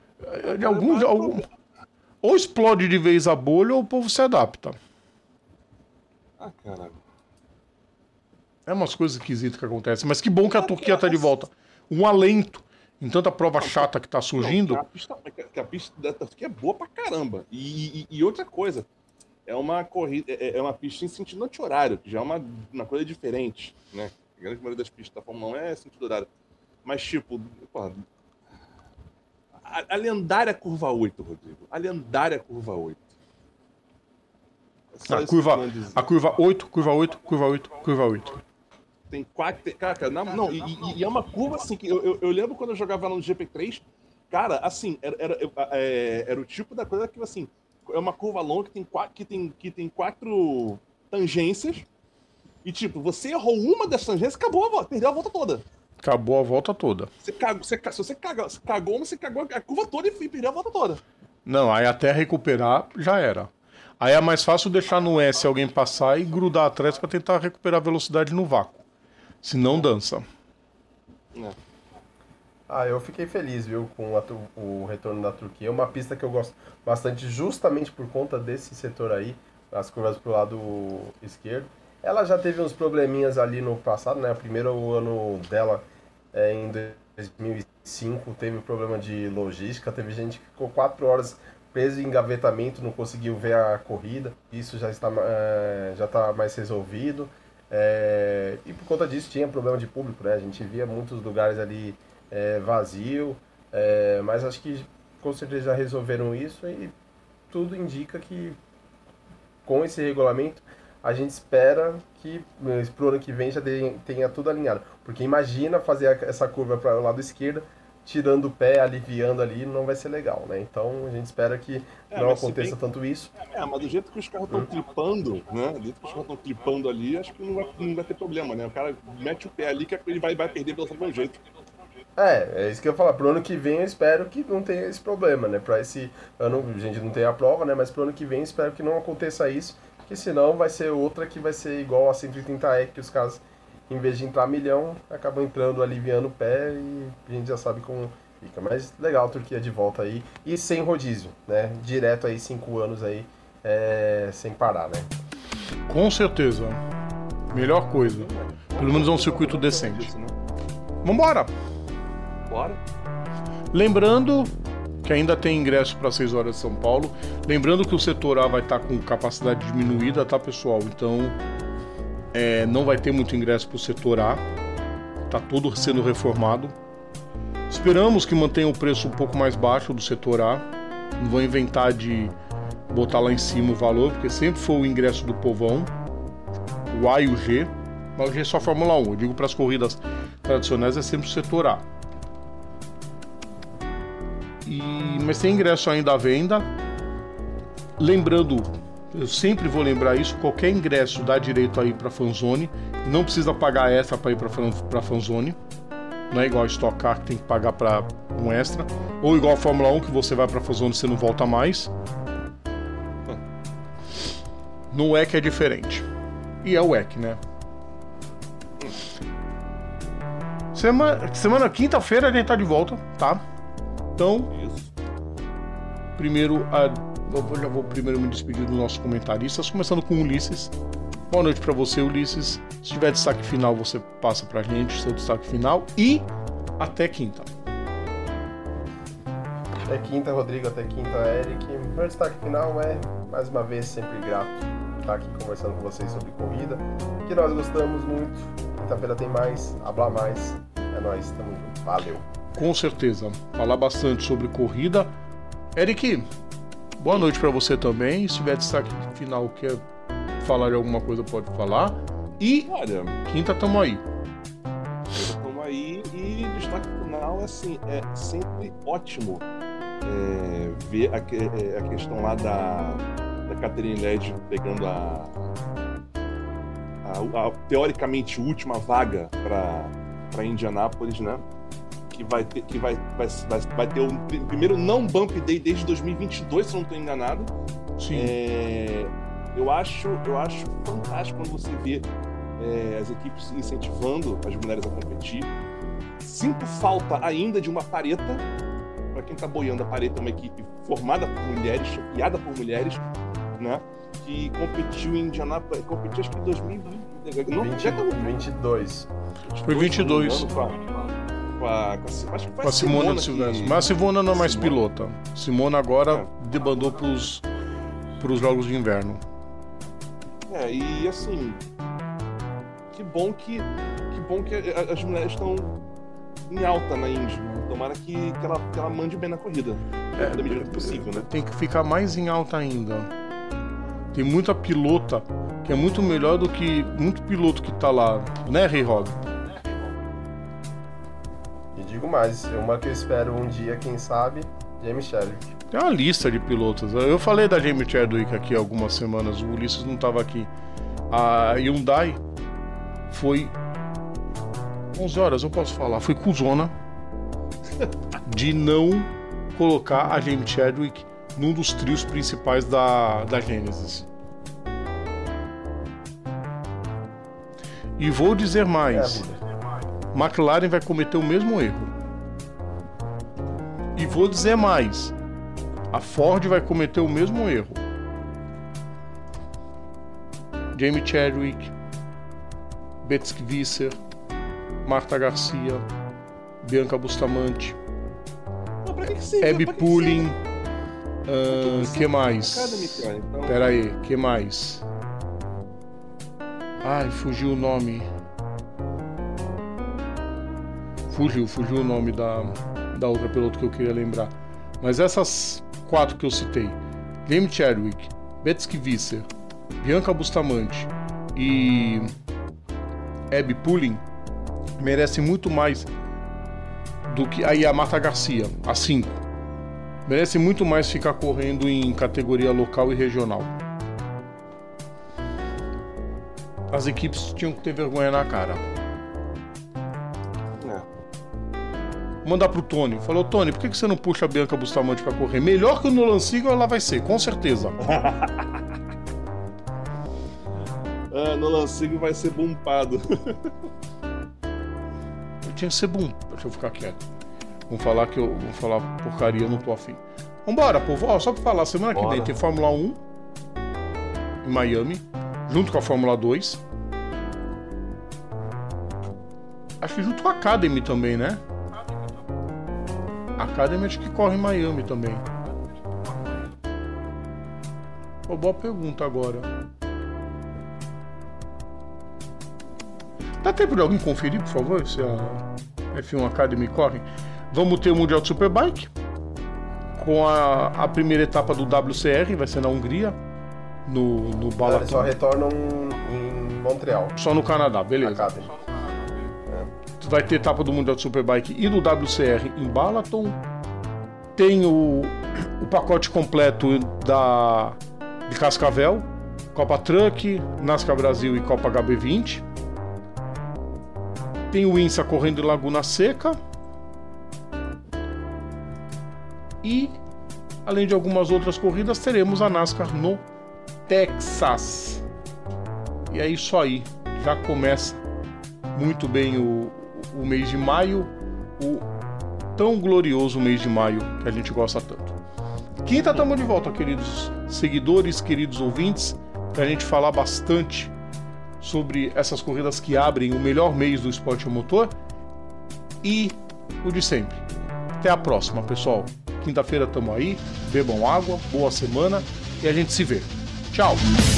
Ou explode de vez a bolha ou o povo se adapta. Ah, caralho. É umas coisas esquisitas que acontecem. Mas que bom que a Turquia tá de volta. Um alento em tanta prova chata que tá surgindo. Não, a pista da Turquia é boa pra caramba. E outra coisa, é uma corrida, é uma pista em sentido anti-horário, que já é uma coisa diferente, né? A grande maioria das pistas da Fórmula 1 é sentido horário. Mas, tipo, porra, a lendária curva 8, Rodrigo. A lendária curva 8. A curva 8, curva 8, curva 8, curva 8. Tem 4. Cara, não, e é uma curva assim que eu lembro quando eu jogava no GP3, cara, assim, era o tipo da coisa que, assim, é uma curva longa que tem 4 tangências. E, tipo, você errou uma das tangências, acabou a volta, perdeu a volta toda. Acabou a volta toda. Se você cagou a curva toda e perdeu a volta toda. Não, aí até recuperar, já era. Aí é mais fácil deixar no S alguém passar e grudar atrás para tentar recuperar a velocidade no vácuo. Se não dança. Eu fiquei feliz, viu, com o retorno da Turquia. É uma pista que eu gosto bastante justamente por conta desse setor aí, as curvas pro lado esquerdo. Ela já teve uns probleminhas ali no passado, né? O primeiro ano dela, em 2005, teve problema de logística. Teve gente que ficou 4 horas preso em engavetamento, não conseguiu ver a corrida. Isso já está mais resolvido. E por conta disso tinha problema de público, né? A gente via muitos lugares ali vazio, mas acho que com certeza já resolveram isso e tudo indica que com esse regulamento a gente espera que pro ano que vem já tenha tudo alinhado. Porque imagina fazer essa curva para o lado esquerdo, tirando o pé, aliviando ali, não vai ser legal, né? Então a gente espera que não aconteça tanto isso. Mas do jeito que os carros estão tripando, né? Do jeito que os carros estão tripando ali, acho que não vai ter problema, né? O cara mete o pé ali que ele vai perder pelo mesmo jeito. É isso que eu ia falar. Pro ano que vem eu espero que não tenha esse problema, né? Pra esse ano a gente não tem a prova, né? Mas pro ano que vem eu espero que não aconteça isso, porque senão vai ser outra que vai ser igual a 130E, que os caras, em vez de entrar milhão, acabam entrando, aliviando o pé e a gente já sabe como fica. Mas legal, a Turquia de volta aí. E sem rodízio, né? Direto aí, 5 anos aí, sem parar, né? Com certeza. Melhor coisa. Pelo menos é um circuito decente. Vambora! Bora. Lembrando que ainda tem ingresso para 6 horas de São Paulo. Lembrando que o setor A vai estar com capacidade diminuída, tá, pessoal? Então, não vai ter muito ingresso para o setor A. Tá tudo sendo reformado. Esperamos que mantenha o preço um pouco mais baixo do setor A. Não vou inventar de botar lá em cima o valor, porque sempre foi o ingresso do povão. O A e o G. Mas o G é só Fórmula 1. Eu digo para as corridas tradicionais é sempre o setor A. Mas tem ingresso ainda à venda. Lembrando, eu sempre vou lembrar isso, qualquer ingresso dá direito a ir para a Fanzone. Não precisa pagar extra para ir para a Fanzone. Não é igual a Stock Car que tem que pagar para um extra. Ou igual a Fórmula 1 que você vai para a Fanzone e você não volta mais. No WEC é diferente. E é o WEC, né? Semana quinta-feira a gente tá de volta, tá? Então, já vou primeiro me despedir dos nossos comentaristas, começando com o Ulisses. Boa noite pra você, Ulisses. Se tiver destaque final, você passa pra gente seu destaque final e até quinta. Até quinta, Rodrigo, até quinta, Eric. Meu destaque final é, mais uma vez, sempre grato estar aqui conversando com vocês sobre corrida, que nós gostamos muito. Quinta-feira tem mais, hablar mais. É nóis, tamo junto. Valeu. Com certeza. Falar bastante sobre corrida. Eric, boa noite pra você também. Se tiver destaque final, quer falar de alguma coisa, pode falar. E olha, quinta, tamo aí. Tamo aí e destaque final é sempre ótimo ver a questão lá da Catherine Led pegando a teoricamente última vaga para Indianápolis, né? Que vai ter o primeiro não bump day desde 2022, se eu não estou enganado. Sim. Eu acho fantástico quando você vê as equipes incentivando as mulheres a competir. Sinto falta ainda de uma Paretta. Para quem tá boiando, a Paretta é uma equipe formada por mulheres, criada por mulheres, né? Que competiu em Indianápolis, competiu acho que em 2022. Foi 22. Acho que foi com a Simona Silvestre. Mas a Simona não é mais pilota. Simona agora debandou pros Jogos de Inverno. E assim, que bom que as mulheres estão em alta na Indy. Tomara que ela mande bem na corrida, da medida que possível, né? Tem que ficar mais em alta ainda. Tem muita pilota que é muito melhor do que muito piloto que tá lá, né, Rei Rob? E digo mais, uma que eu espero um dia, quem sabe, Jamie Chadwick. Tem uma lista de pilotos. Eu falei da Jamie Chadwick aqui há algumas semanas, o Ulisses não estava aqui. A Hyundai foi 11 horas, eu posso falar, foi cuzona de não colocar a Jamie Chadwick num dos trios principais da Genesis. E vou dizer mais, McLaren vai cometer o mesmo erro. E vou dizer mais, a Ford vai cometer o mesmo erro. Jamie Chadwick, Betsic Visser, Marta Garcia, Bianca Bustamante, Abby Pulling, que mais? Pera aí, que mais? Ai, fugiu o nome. Fugiu o nome da outra piloto que eu queria lembrar. Mas essas 4 que eu citei, Jamie Chadwick, Betsic Visser, Bianca Bustamante e Abby Pulling, merecem muito mais do que aí a Marta Garcia, a 5. Merece muito mais ficar correndo em categoria local e regional. As equipes tinham que ter vergonha na cara. Mandar pro Tony. Falou, Tony, por que você não puxa a Bianca Bustamante pra correr? Melhor que o Nolan Siegel ela vai ser, com certeza. Nolan Siegel vai ser bumpado. Eu tinha que ser bom. Deixa eu ficar quieto. Vamos falar que eu vou falar porcaria, eu não tô afim. Vambora, povo. Ó, só pra falar, semana que vem tem Fórmula 1 em Miami, junto com a Fórmula 2. Acho que junto com a Academy também, né? A Academy acho que corre em Miami também. Pô, boa pergunta agora. Dá tempo de alguém conferir, por favor, se a F1 Academy corre? Vamos ter o Mundial de Superbike com a primeira etapa do WCR, vai ser na Hungria, no Balaton. Eles só retornam em Montreal. Só no Canadá, beleza. Academy. Vai ter etapa do Mundial de Superbike e do WCR em Balaton. Tem o pacote completo de Cascavel, Copa Truck, NASCAR Brasil e Copa HB20. Tem o INSA correndo em Laguna Seca. E, além de algumas outras corridas, teremos a NASCAR no Texas. E é isso aí. Já começa muito bem o mês de maio, o tão glorioso mês de maio que a gente gosta tanto. Quinta, estamos de volta, queridos seguidores, queridos ouvintes, para a gente falar bastante sobre essas corridas que abrem o melhor mês do esporte motor e o de sempre. Até a próxima, pessoal. Quinta-feira estamos aí, bebam água, boa semana e a gente se vê. Tchau!